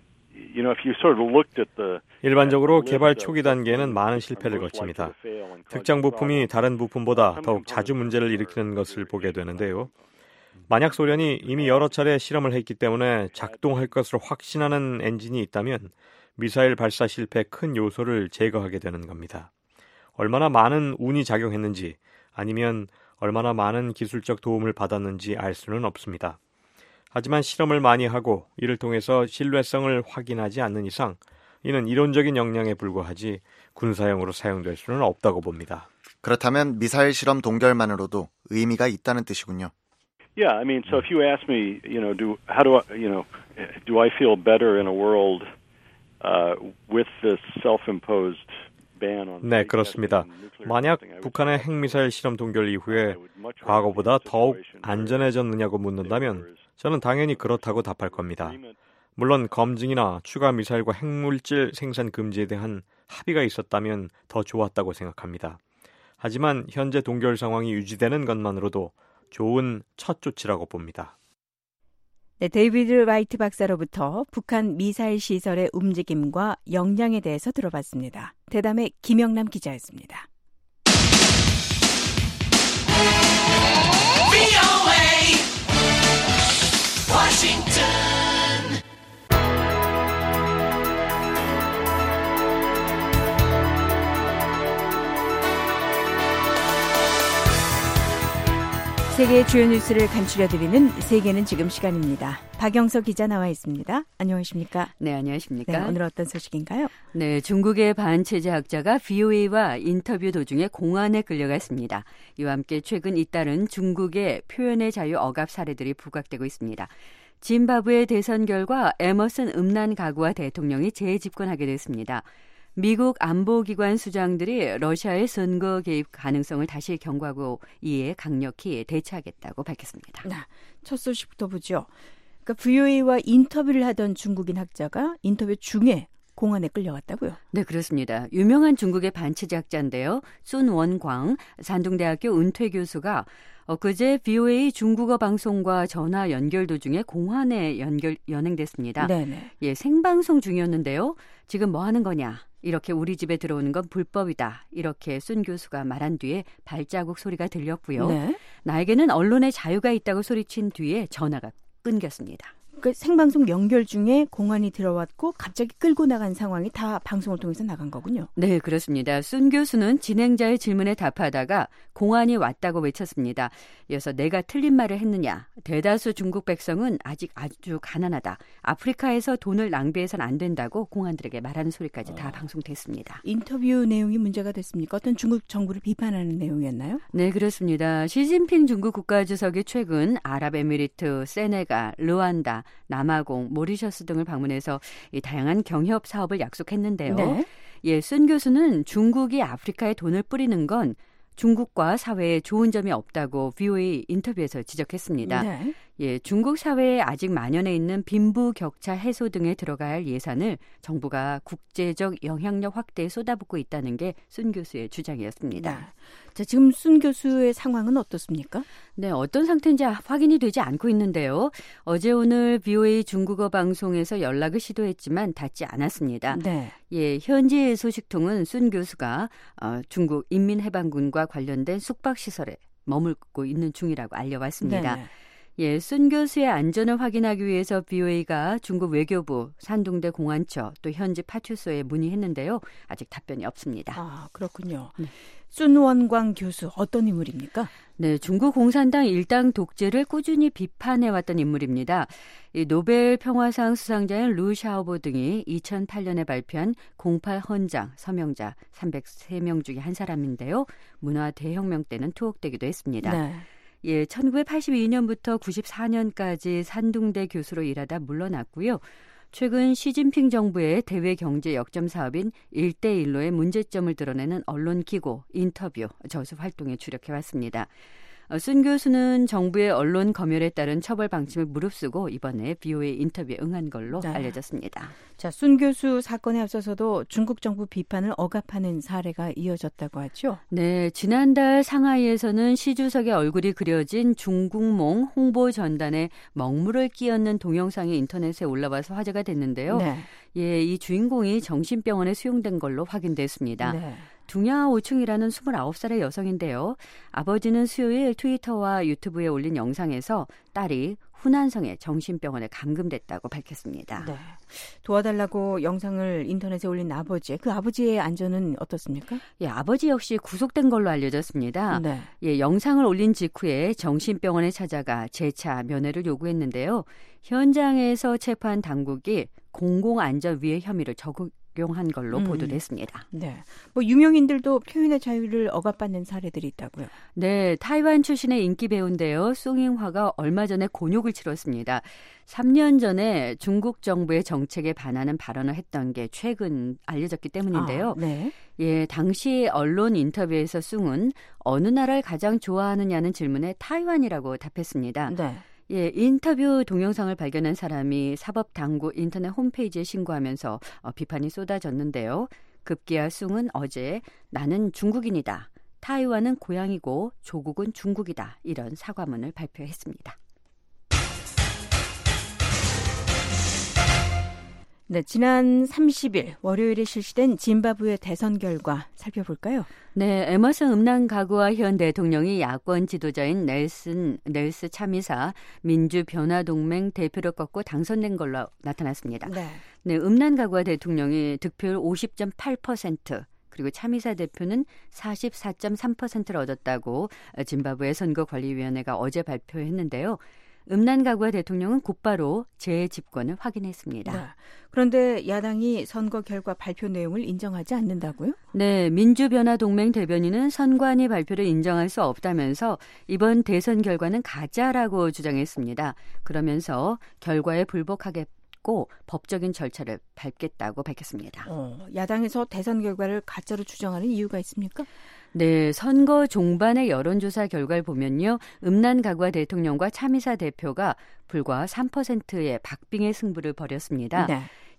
if you sort of looked at the 일반적으로 개발 초기 단계에는 많은 실패를 거칩니다. 특정 부품이 다른 부품보다 더욱 자주 문제를 일으키는 것을 보게 되는데요. 만약 소련이 이미 여러 차례 실험을 했기 때문에 작동할 것으로 확신하는 엔진이 있다면 미사일 발사 실패의 큰 요소를 제거하게 되는 겁니다. 얼마나 많은 운이 작용했는지 아니면 얼마나 많은 기술적 도움을 받았는지 알 수는 없습니다. 하지만 실험을 많이 하고 이를 통해서 신뢰성을 확인하지 않는 이상 이는 이론적인 역량에 불과하지 군사용으로 사용될 수는 없다고 봅니다. 그렇다면 미사일 실험 동결만으로도 의미가 있다는 뜻이군요. Yeah, I mean, so if you ask me, do I feel better in a world with this self-imposed ban on? 네, 그렇습니다. 만약 북한의 핵미사일 실험 동결 이후에 과거보다 더욱 안전해졌느냐고 묻는다면 저는 당연히 그렇다고 답할 겁니다. 물론 검증이나 추가 미사일과 핵물질 생산 금지에 대한 합의가 있었다면 더 좋았다고 생각합니다. 하지만 현재 동결 상황이 유지되는 것만으로도 좋은 첫 조치라고 봅니다. 네, 데이비드 라이트 박사로부터 북한 미사일 시설의 움직임과 역량에 대해서 들어봤습니다. 대담의 김영남 기자였습니다. 세계의 주요 뉴스를 간추려드리는 세계는 지금 시간입니다. 박영석 기자 나와 있습니다. 안녕하십니까? 네, 안녕하십니까? 네, 오늘 어떤 소식인가요? 네, 중국의 반체제학자가 VOA와 인터뷰 도중에 공안에 끌려갔습니다. 이와 함께 최근 잇따른 중국의 표현의 자유 억압 사례들이 부각되고 있습니다. 짐바브웨 대선 결과 에머슨 음란 가구와 대통령이 재집권하게 됐습니다. 미국 안보기관 수장들이 러시아의 선거 개입 가능성을 다시 경고하고 이에 강력히 대처하겠다고 밝혔습니다. 첫 소식부터 보죠. 그러니까 VOA와 인터뷰를 하던 중국인 학자가 인터뷰 중에 공안에 끌려갔다고요? 네, 그렇습니다. 유명한 중국의 반체제학자인데요. 순원광 산둥대학교 은퇴 교수가 엊그제 VOA 중국어 방송과 전화 연결 도중에 공안에 연행됐습니다. 네네. 예, 생방송 중이었는데요. 지금 뭐 하는 거냐? 이렇게 우리 집에 들어오는 건 불법이다. 이렇게 순 교수가 말한 뒤에 발자국 소리가 들렸고요. 네. 나에게는 언론의 자유가 있다고 소리친 뒤에 전화가 끊겼습니다. 그 생방송 연결 중에 공안이 들어왔고 갑자기 끌고 나간 상황이 다 방송을 통해서 나간 거군요. 네, 그렇습니다. 순 교수는 진행자의 질문에 답하다가 공안이 왔다고 외쳤습니다. 이어서 내가 틀린 말을 했느냐. 대다수 중국 백성은 아직 아주 가난하다. 아프리카에서 돈을 낭비해서는 안 된다고 공안들에게 말하는 소리까지 다 방송됐습니다. 인터뷰 내용이 문제가 됐습니까? 어떤 중국 정부를 비판하는 내용이었나요? 네, 그렇습니다. 시진핑 중국 국가주석이 최근 아랍에미리트, 세네갈, 르완다, 남아공, 모리셔스 등을 방문해서 이 다양한 경협 사업을 약속했는데요. 네. 예, 순 교수는 중국이 아프리카에 돈을 뿌리는 건 중국과 사회에 좋은 점이 없다고 VOA 인터뷰에서 지적했습니다. 네. 예, 중국 사회에 아직 만연해 있는 빈부 격차 해소 등에 들어가야 할 예산을 정부가 국제적 영향력 확대에 쏟아붓고 있다는 게 순 교수의 주장이었습니다. 네. 자, 지금 순 교수의 상황은 어떻습니까? 네, 어떤 상태인지 확인이 되지 않고 있는데요. 어제 오늘 VOA 중국어 방송에서 연락을 시도했지만 닿지 않았습니다. 네. 예, 현지 소식통은 순 교수가 중국 인민해방군과 관련된 숙박시설에 머물고 있는 중이라고 알려왔습니다. 네네. 예, 순 교수의 안전을 확인하기 위해서 BOA가 중국 외교부, 산둥대 공안처, 또 현지 파출소에 문의했는데요. 아직 답변이 없습니다. 아, 그렇군요. 네. 순원광 교수 어떤 인물입니까? 네, 중국 공산당 일당 독재를 꾸준히 비판해왔던 인물입니다. 이 노벨 평화상 수상자인 루 샤오보 등이 2008년에 발표한 08 헌장 서명자 303명 중에 한 사람인데요. 문화 대혁명 때는 투옥되기도 했습니다. 네. 예, 1982년부터 94년까지 산둥대 교수로 일하다 물러났고요. 최근 시진핑 정부의 대외 경제 역점 사업인 1대1로의 문제점을 드러내는 언론 기고, 인터뷰, 저수 활동에 주력해왔습니다. 순 교수는 정부의 언론 검열에 따른 처벌 방침을 무릅쓰고 이번에 BOA 인터뷰에 응한 걸로 알려졌습니다. 자, 순 교수 사건에 앞서서도 중국 정부 비판을 억압하는 사례가 이어졌다고 하죠? 네, 지난달 상하이에서는 시 주석의 얼굴이 그려진 중국몽 홍보 전단에 먹물을 끼얹는 동영상이 인터넷에 올라와서 화제가 됐는데요. 네. 예, 이 주인공이 정신병원에 수용된 걸로 확인됐습니다. 네. 둥야 오충이라는 29살의 여성인데요. 아버지는 수요일 트위터와 유튜브에 올린 영상에서 딸이 후난성에 정신병원에 감금됐다고 밝혔습니다. 네. 도와달라고 영상을 인터넷에 올린 아버지, 그 아버지의 안전은 어떻습니까? 예, 아버지 역시 구속된 걸로 알려졌습니다. 네. 예, 영상을 올린 직후에 정신병원에 찾아가 재차 면회를 요구했는데요. 현장에서 체포한 당국이 공공안전위해 혐의를 적용한 걸로 보도됐습니다. 네, 뭐 유명인들도 표현의 자유를 억압받는 사례들이 있다고요? 네, 타이완 출신의 인기 배우인데요. 송잉화가 얼마 전에 곤욕을 치렀습니다. 3년 전에 중국 정부의 정책에 반하는 발언을 했던 게 최근 알려졌기 때문인데요. 아, 네. 예, 당시 언론 인터뷰에서 숭은 어느 나라를 가장 좋아하느냐는 질문에 타이완이라고 답했습니다. 네. 예, 인터뷰 동영상을 발견한 사람이 사법당국 인터넷 홈페이지에 신고하면서 비판이 쏟아졌는데요. 급기야 숭은 어제 나는 중국인이다. 타이완은 고향이고 조국은 중국이다. 이런 사과문을 발표했습니다. 네, 지난 30일 월요일에 실시된 짐바브웨 대선 결과 살펴볼까요? 네, 에머슨 음란가구와 현 대통령이 야권 지도자인 넬스 차미사 민주변화동맹 대표를 꺾고 당선된 걸로 나타났습니다. 네, 음란가구와 대통령이 득표율 50.8%, 그리고 차미사 대표는 44.3%를 얻었다고 짐바브웨 선거관리위원회가 어제 발표했는데요. 음란가구와 대통령은 곧바로 재집권을 확인했습니다. 네. 그런데 야당이 선거 결과 발표 내용을 인정하지 않는다고요? 네, 민주변화동맹 대변인은 선관위 발표를 인정할 수 없다면서 이번 대선 결과는 가짜라고 주장했습니다. 그러면서 결과에 불복하겠고 법적인 절차를 밟겠다고 밝혔습니다. 야당에서 대선 결과를 가짜로 주장하는 이유가 있습니까? 네, 선거 종반의 여론조사 결과를 보면요. 음란가구와 대통령과 차미사 대표가 불과 3%의 박빙의 승부를 벌였습니다. 네.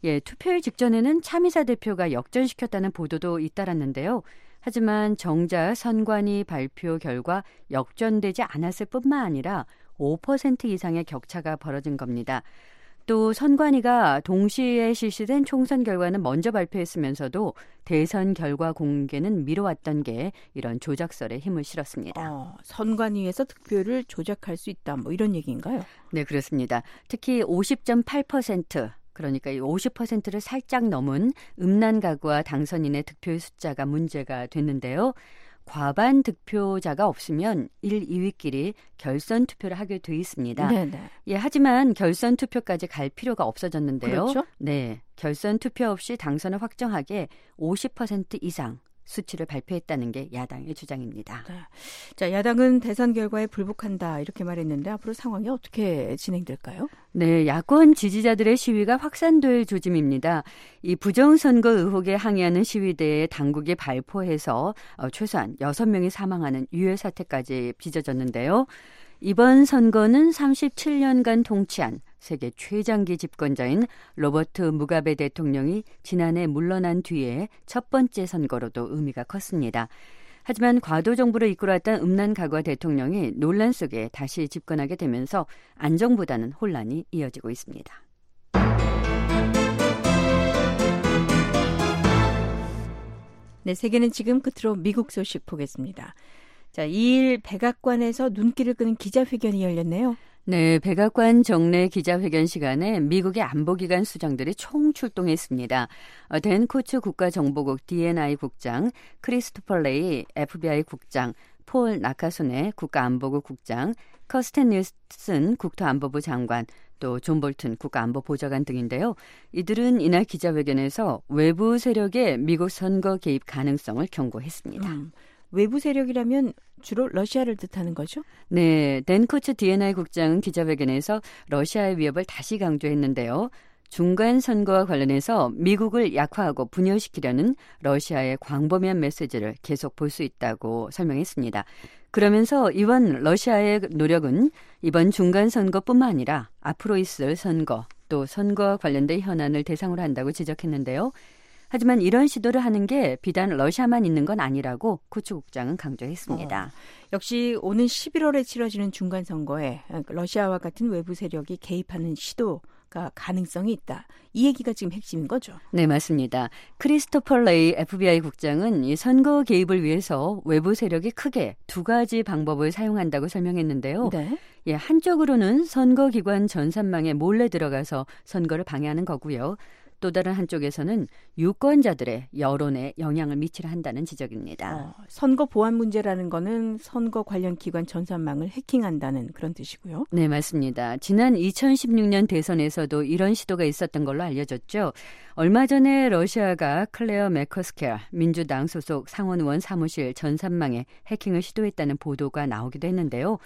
예, 투표일 직전에는 차미사 대표가 역전시켰다는 보도도 잇따랐는데요. 하지만 정작 선관위 발표 결과 역전되지 않았을 뿐만 아니라 5% 이상의 격차가 벌어진 겁니다. 또 선관위가 동시에 실시된 총선 결과는 먼저 발표했으면서도 대선 결과 공개는 미뤄왔던 게 이런 조작설에 힘을 실었습니다. 선관위에서 득표를 조작할 수 있다, 뭐 이런 얘기인가요? 네, 그렇습니다. 특히 50.8%, 그러니까 이 50%를 살짝 넘은 음란 가구와 당선인의 득표의 숫자가 문제가 됐는데요. 과반 득표자가 없으면 1, 2위끼리 결선 투표를 하게 돼 있습니다. 네네. 예, 하지만 결선 투표까지 갈 필요가 없어졌는데요. 그렇죠? 네, 결선 투표 없이 당선을 확정하게 50% 이상 수치를 발표했다는 게 야당의 주장입니다. 네. 자, 야당은 대선 결과에 불복한다 이렇게 말했는데 앞으로 상황이 어떻게 진행될까요? 네, 야권 지지자들의 시위가 확산될 조짐입니다. 이 부정선거 의혹에 항의하는 시위대에 당국이 발포해서 최소한 6명이 사망하는 유해 사태까지 빚어졌는데요. 이번 선거는 37년간 통치한 세계 최장기 집권자인 로버트 무가베 대통령이 지난해 물러난 뒤에 첫 번째 선거로도 의미가 컸습니다. 하지만 과도 정부를 이끌어왔던 음란 가구와 대통령이 논란 속에 다시 집권하게 되면서 안정보다는 혼란이 이어지고 있습니다. 네, 세계는 지금 끝으로 미국 소식 보겠습니다. 자, 2일 백악관에서 눈길을 끄는 기자회견이 열렸네요. 네, 백악관 정례 기자회견 시간에 미국의 안보기관 수장들이 총출동했습니다. 댄 코츠 국가정보국 D&I 국장, 크리스토퍼 레이 FBI 국장, 폴 나카소네 국가안보국 국장, 커스텐 닐슨 국토안보부 장관, 또 존 볼튼 국가안보보좌관 등인데요. 이들은 이날 기자회견에서 외부 세력의 미국 선거 개입 가능성을 경고했습니다. 외부 세력이라면 주로 러시아를 뜻하는 거죠? 네, 댄 코츠 D&I 국장은 기자회견에서 러시아의 위협을 다시 강조했는데요. 중간 선거와 관련해서 미국을 약화하고 분열시키려는 러시아의 광범위한 메시지를 계속 볼 수 있다고 설명했습니다. 그러면서 이번 러시아의 노력은 이번 중간 선거뿐만 아니라 앞으로 있을 선거, 또 선거와 관련된 현안을 대상으로 한다고 지적했는데요. 하지만 이런 시도를 하는 게 비단 러시아만 있는 건 아니라고 코츠 국장은 강조했습니다. 역시 오는 11월에 치러지는 중간선거에 러시아와 같은 외부 세력이 개입하는 시도가 가능성이 있다. 이 얘기가 지금 핵심인 거죠? 네, 맞습니다. 크리스토퍼 레이 FBI 국장은 이 선거 개입을 위해서 외부 세력이 크게 두 가지 방법을 사용한다고 설명했는데요. 네. 예, 한쪽으로는 선거기관 전산망에 몰래 들어가서 선거를 방해하는 거고요. 또 다른 한쪽에서는 유권자들의 여론에 영향을 미치려 한다는 지적입니다. 선거 보안 문제라는 거는 선거 관련 기관 전산망을 해킹한다는 그런 뜻이고요. 네, 맞습니다. 지난 2016년 대선에서도 이런 시도가 있었던 걸로 알려졌죠. 얼마 전에 러시아가 클레어 메커스케아 민주당 소속 상원의원 사무실 전산망에 해킹을 시도했다는 보도가 나오기도 했는데요.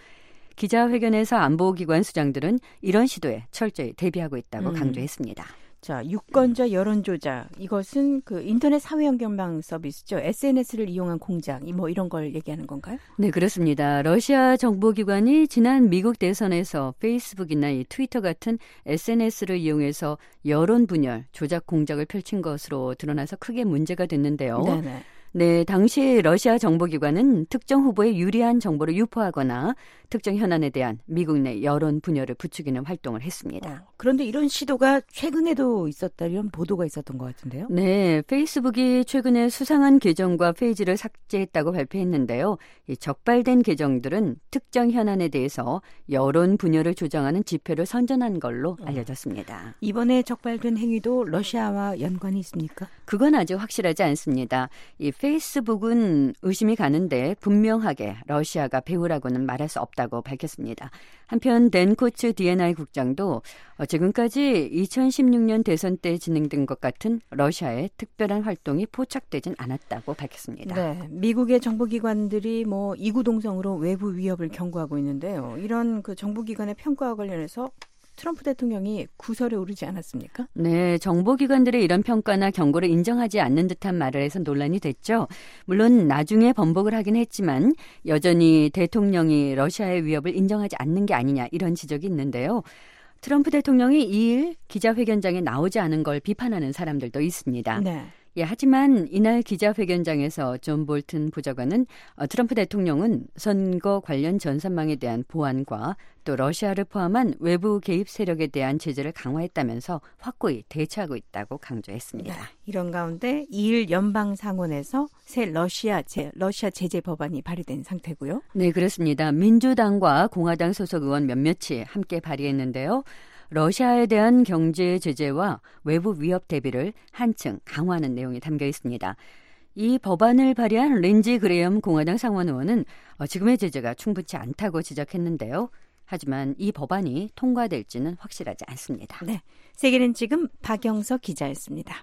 기자회견에서 안보기관 수장들은 이런 시도에 철저히 대비하고 있다고 강조했습니다. 자, 유권자 여론 조작, 이것은 그 인터넷 사회 연결망 서비스죠. SNS를 이용한 공작, 뭐 이런 걸 얘기하는 건가요? 네, 그렇습니다. 러시아 정보기관이 지난 미국 대선에서 페이스북이나 이 트위터 같은 SNS를 이용해서 여론 분열, 조작 공작을 펼친 것으로 드러나서 크게 문제가 됐는데요. 네네. 네, 당시 러시아 정보기관은 특정 후보에 유리한 정보를 유포하거나 특정 현안에 대한 미국 내 여론 분열을 부추기는 활동을 했습니다. 그런데 이런 시도가 최근에도 있었다 이런 보도가 있었던 것 같은데요? 네, 페이스북이 최근에 수상한 계정과 페이지를 삭제했다고 발표했는데요. 이 적발된 계정들은 특정 현안에 대해서 여론 분열을 조장하는 집회를 선전한 걸로 알려졌습니다. 이번에 적발된 행위도 러시아와 연관이 있습니까? 그건 아직 확실하지 않습니다. 이 페이스북은 의심이 가는데 분명하게 러시아가 배후라고는 말할 수 없다고 밝혔습니다. 한편 댄 코츠 D&I 국장도 지금까지 2016년 대선 때 진행된 것 같은 러시아의 특별한 활동이 포착되진 않았다고 밝혔습니다. 네, 미국의 정보기관들이 뭐 이구동성으로 외부 위협을 경고하고 있는데요. 이런 그 정보기관의 평가와 관련해서 트럼프 대통령이 구설에 오르지 않았습니까? 네, 정보기관들의 이런 평가나 경고를 인정하지 않는 듯한 말을 해서 논란이 됐죠. 물론 나중에 번복을 하긴 했지만 여전히 대통령이 러시아의 위협을 인정하지 않는 게 아니냐 이런 지적이 있는데요. 트럼프 대통령이 2일 기자회견장에 나오지 않은 걸 비판하는 사람들도 있습니다. 네. 예, 하지만 이날 기자회견장에서 존 볼튼 부장관은 트럼프 대통령은 선거 관련 전산망에 대한 보안과 또 러시아를 포함한 외부 개입 세력에 대한 제재를 강화했다면서 확고히 대처하고 있다고 강조했습니다. 네, 이런 가운데 2일 연방상원에서 새 러시아 제재 법안이 발의된 상태고요. 네, 그렇습니다. 민주당과 공화당 소속 의원 몇몇이 함께 발의했는데요. 러시아에 대한 경제 제재와 외부 위협 대비를 한층 강화하는 내용이 담겨 있습니다. 이 법안을 발의한 린지 그레엄 공화당 상원 의원은 지금의 제재가 충분치 않다고 지적했는데요. 하지만 이 법안이 통과될지는 확실하지 않습니다. 네, 세계는 지금 박영석 기자였습니다.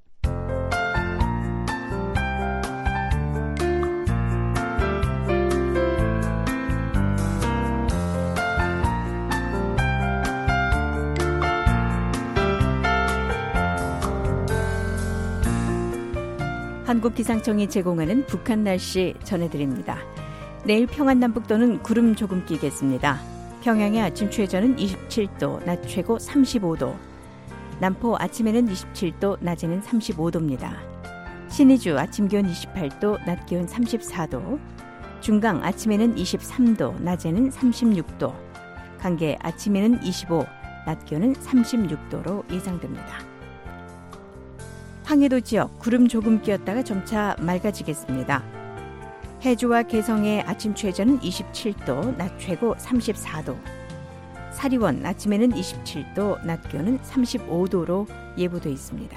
한국기상청이 제공하는 북한 날씨 전해드립니다. 내일 평안남북도는 구름 조금 끼겠습니다. 평양의 아침 최저는 27도, 낮 최고 35도. 남포 아침에는 27도, 낮에는 35도입니다. 신의주 아침 기온 28도, 낮 기온 34도. 중강 아침에는 23도, 낮에는 36도. 강계 아침에는 25, 낮 기온은 36도로 예상됩니다. 황해도 지역 구름 조금 끼었다가 점차 맑아지겠습니다. 해주와 개성의 아침 최저는 27도, 낮 최고 34도. 사리원 아침에는 27도, 낮 기온은 35도로 예보돼 있습니다.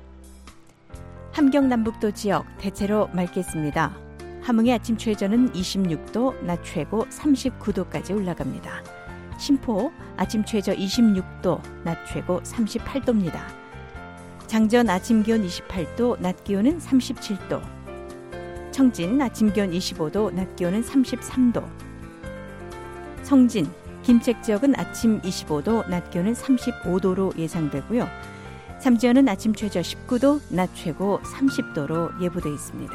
함경 남북도 지역 대체로 맑겠습니다. 함흥의 아침 최저는 26도, 낮 최고 39도까지 올라갑니다. 신포 아침 최저 26도, 낮 최고 38도입니다. 장전 아침 기온 28도, 낮 기온은 37도. 청진 아침 기온 25도, 낮 기온은 33도. 성진, 김책 지역은 아침 25도, 낮 기온은 35도로 예상되고요. 삼지연은 아침 최저 19도, 낮 최고 30도로 예보돼 있습니다.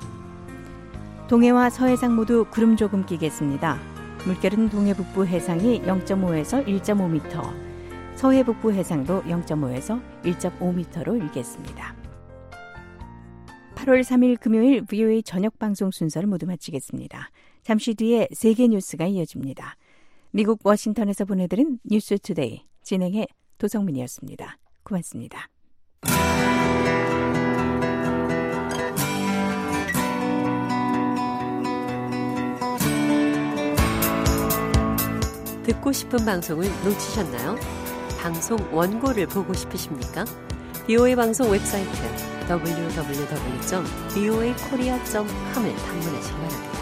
동해와 서해상 모두 구름 조금 끼겠습니다. 물결은 동해 북부 해상이 0.5에서 1.5m, 서해 북부 해상도 0.5에서 1.5m로 일겠습니다. 8월 3일 금요일 VOA 저녁 방송 순서를 모두 마치겠습니다. 잠시 뒤에 세계 뉴스가 이어집니다. 미국 워싱턴에서 보내드린 뉴스 투데이 진행의 도성민이었습니다. 고맙습니다. 듣고 싶은 방송을 놓치셨나요? 방송 원고를 보고 싶으십니까? VOA 방송 웹사이트 www.voakorea.com을 방문하시기 바랍니다.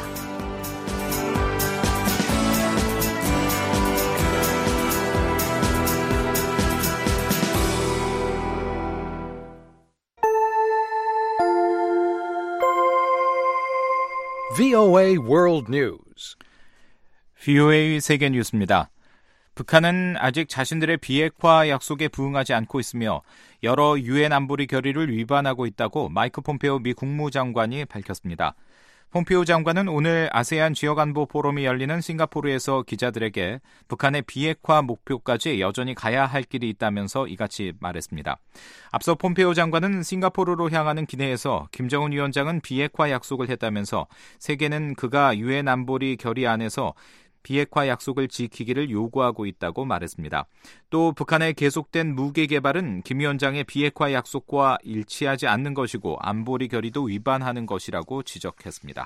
VOA World News. VOA 세계 뉴스입니다. 북한은 아직 자신들의 비핵화 약속에 부응하지 않고 있으며 여러 유엔 안보리 결의를 위반하고 있다고 마이크 폼페오 미 국무장관이 밝혔습니다. 폼페오 장관은 오늘 아세안 지역안보 포럼이 열리는 싱가포르에서 기자들에게 북한의 비핵화 목표까지 여전히 가야 할 길이 있다면서 이같이 말했습니다. 앞서 폼페오 장관은 싱가포르로 향하는 기내에서 김정은 위원장은 비핵화 약속을 했다면서 세계는 그가 유엔 안보리 결의 안에서 비핵화 약속을 지키기를 요구하고 있다고 말했습니다. 또 북한의 계속된 무기 개발은 김 위원장의 비핵화 약속과 일치하지 않는 것이고 안보리 결의도 위반하는 것이라고 지적했습니다.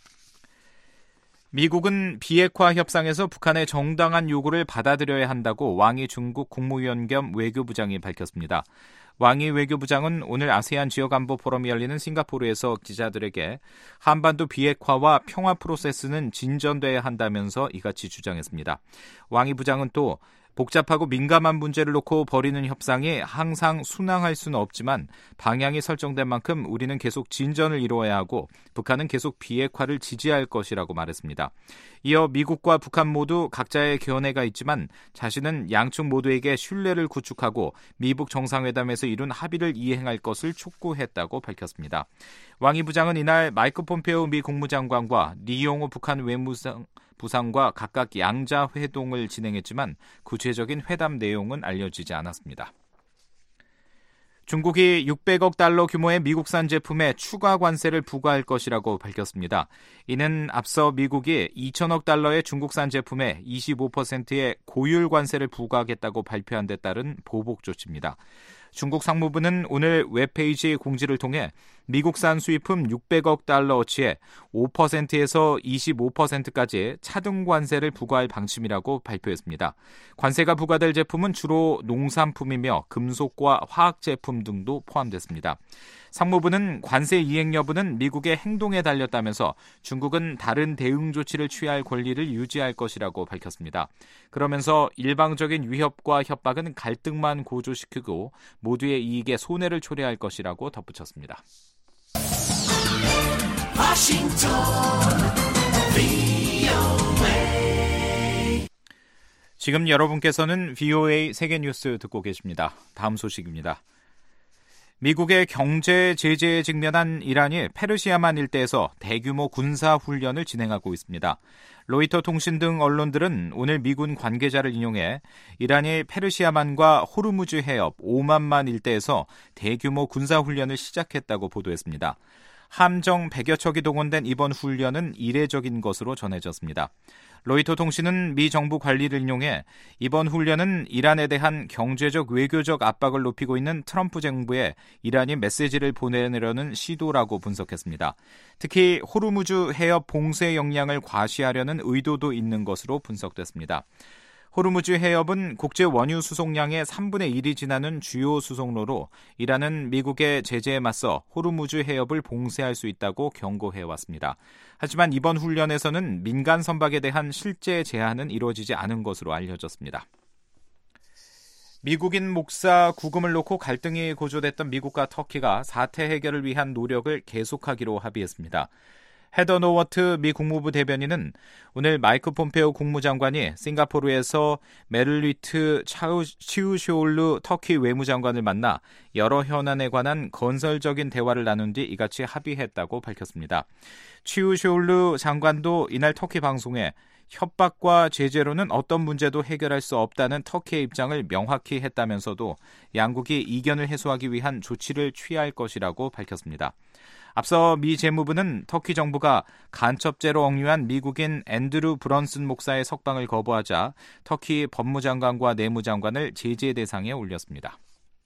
미국은 비핵화 협상에서 북한의 정당한 요구를 받아들여야 한다고 왕이 중국 국무위원 겸 외교부장이 밝혔습니다. 왕이 외교부장은 오늘 아세안 지역안보 포럼이 열리는 싱가포르에서 기자들에게 한반도 비핵화와 평화 프로세스는 진전돼야 한다면서 이같이 주장했습니다. 왕이 부장은 또 복잡하고 민감한 문제를 놓고 벌이는 협상이 항상 순항할 수는 없지만 방향이 설정된 만큼 우리는 계속 진전을 이루어야 하고 북한은 계속 비핵화를 지지할 것이라고 말했습니다. 이어 미국과 북한 모두 각자의 견해가 있지만 자신은 양측 모두에게 신뢰를 구축하고 미북 정상회담에서 이룬 합의를 이행할 것을 촉구했다고 밝혔습니다. 왕이 부장은 이날 마이크 폼페오 미 국무장관과 리용호 북한 부산과 각각 양자 회동을 진행했지만 구체적인 회담 내용은 알려지지 않았습니다. 중국이 600억 달러 규모의 미국산 제품에 추가 관세를 부과할 것이라고 밝혔습니다. 이는 앞서 미국이 2천억 달러의 중국산 제품에 25%의 고율 관세를 부과하겠다고 발표한 데 따른 보복 조치입니다. 중국 상무부는 오늘 웹페이지 공지를 통해 미국산 수입품 600억 달러어치에 5%에서 25%까지 차등 관세를 부과할 방침이라고 발표했습니다. 관세가 부과될 제품은 주로 농산품이며 금속과 화학 제품 등도 포함됐습니다. 상무부는 관세 이행 여부는 미국의 행동에 달렸다면서 중국은 다른 대응 조치를 취할 권리를 유지할 것이라고 밝혔습니다. 그러면서 일방적인 위협과 협박은 갈등만 고조시키고 모두의 이익에 손해를 초래할 것이라고 덧붙였습니다. 워싱턴 VOA. 지금 여러분께서는 VOA 세계뉴스 듣고 계십니다. 다음 소식입니다. 미국의 경제 제재에 직면한 이란이 페르시아만 일대에서 대규모 군사훈련을 진행하고 있습니다. 로이터 통신 등 언론들은 오늘 미군 관계자를 인용해 이란이 페르시아만과 호르무즈 해협 오만만 일대에서 대규모 군사훈련을 시작했다고 보도했습니다. 함정 100여 척이 동원된 이번 훈련은 이례적인 것으로 전해졌습니다. 로이터 통신은 미 정부 관리를 인용해 이번 훈련은 이란에 대한 경제적 외교적 압박을 높이고 있는 트럼프 정부에 이란이 메시지를 보내려는 시도라고 분석했습니다. 특히 호르무즈 해협 봉쇄 역량을 과시하려는 의도도 있는 것으로 분석됐습니다. 호르무즈 해협은 국제 원유 수송량의 3분의 1이 지나는 주요 수송로로 이란은 미국의 제재에 맞서 호르무즈 해협을 봉쇄할 수 있다고 경고해왔습니다. 하지만 이번 훈련에서는 민간 선박에 대한 실제 제한은 이루어지지 않은 것으로 알려졌습니다. 미국인 목사 구금을 놓고 갈등이 고조됐던 미국과 터키가 사태 해결을 위한 노력을 계속하기로 합의했습니다. 헤더 노워트 미 국무부 대변인은 오늘 마이크 폼페오 국무장관이 싱가포르에서 메를리트 치우쇼올루 터키 외무장관을 만나 여러 현안에 관한 건설적인 대화를 나눈 뒤 이같이 합의했다고 밝혔습니다. 치우쇼올루 장관도 이날 터키 방송에 협박과 제재로는 어떤 문제도 해결할 수 없다는 터키의 입장을 명확히 했다면서도 양국이 이견을 해소하기 위한 조치를 취할 것이라고 밝혔습니다. 앞서 미 재무부는 터키 정부가 간첩죄로 억류한 미국인 앤드루 브런슨 목사의 석방을 거부하자 터키 법무장관과 내무장관을 제재 대상에 올렸습니다.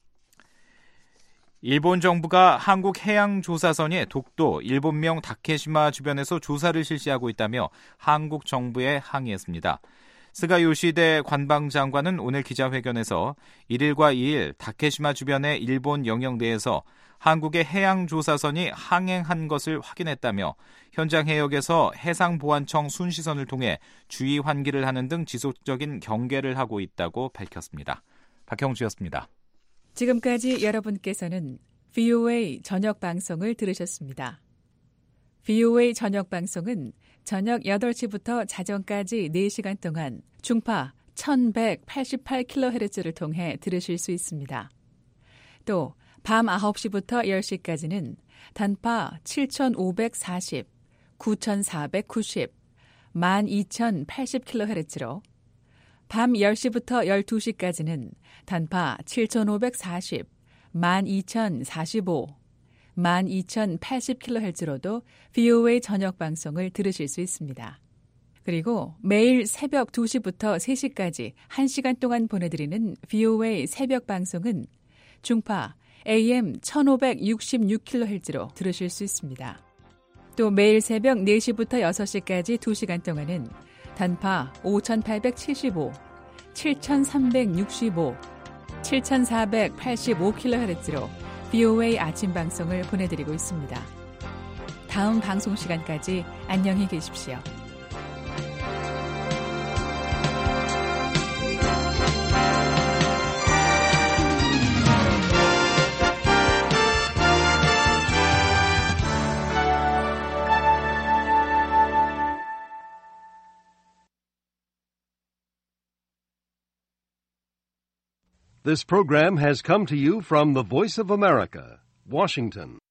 일본 정부가 한국 해양조사선이 독도 일본명 다케시마 주변에서 조사를 실시하고 있다며 한국 정부에 항의했습니다. 스가 요시데 관방장관은 오늘 기자회견에서 1일과 2일 다케시마 주변의 일본 영역 내에서 한국의 해양조사선이 항행한 것을 확인했다며 현장 해역에서 해상보안청 순시선을 통해 주의 환기를 하는 등 지속적인 경계를 하고 있다고 밝혔습니다. 박형주였습니다. 지금까지 여러분께서는 VOA 저녁 방송을 들으셨습니다. VOA 저녁 방송은 저녁 8시부터 자정까지 4시간 동안 중파 1188kHz를 통해 들으실 수 있습니다. 또 밤 9시부터 10시까지는 단파 7540, 9490, 12080kHz로 밤 10시부터 12시까지는 단파 7540, 12045, 12080kHz로도 VOA 저녁 방송을 들으실 수 있습니다. 그리고 매일 새벽 2시부터 3시까지 1시간 동안 보내드리는 VOA 새벽 방송은 중파 AM 1566kHz로 들으실 수 있습니다. 또 매일 새벽 4시부터 6시까지 2시간 동안은 단파 5875, 7365, 7485kHz로 VOA 아침 방송을 보내드리고 있습니다. 다음 방송 시간까지 안녕히 계십시오. This program has come to you from the Voice of America, Washington.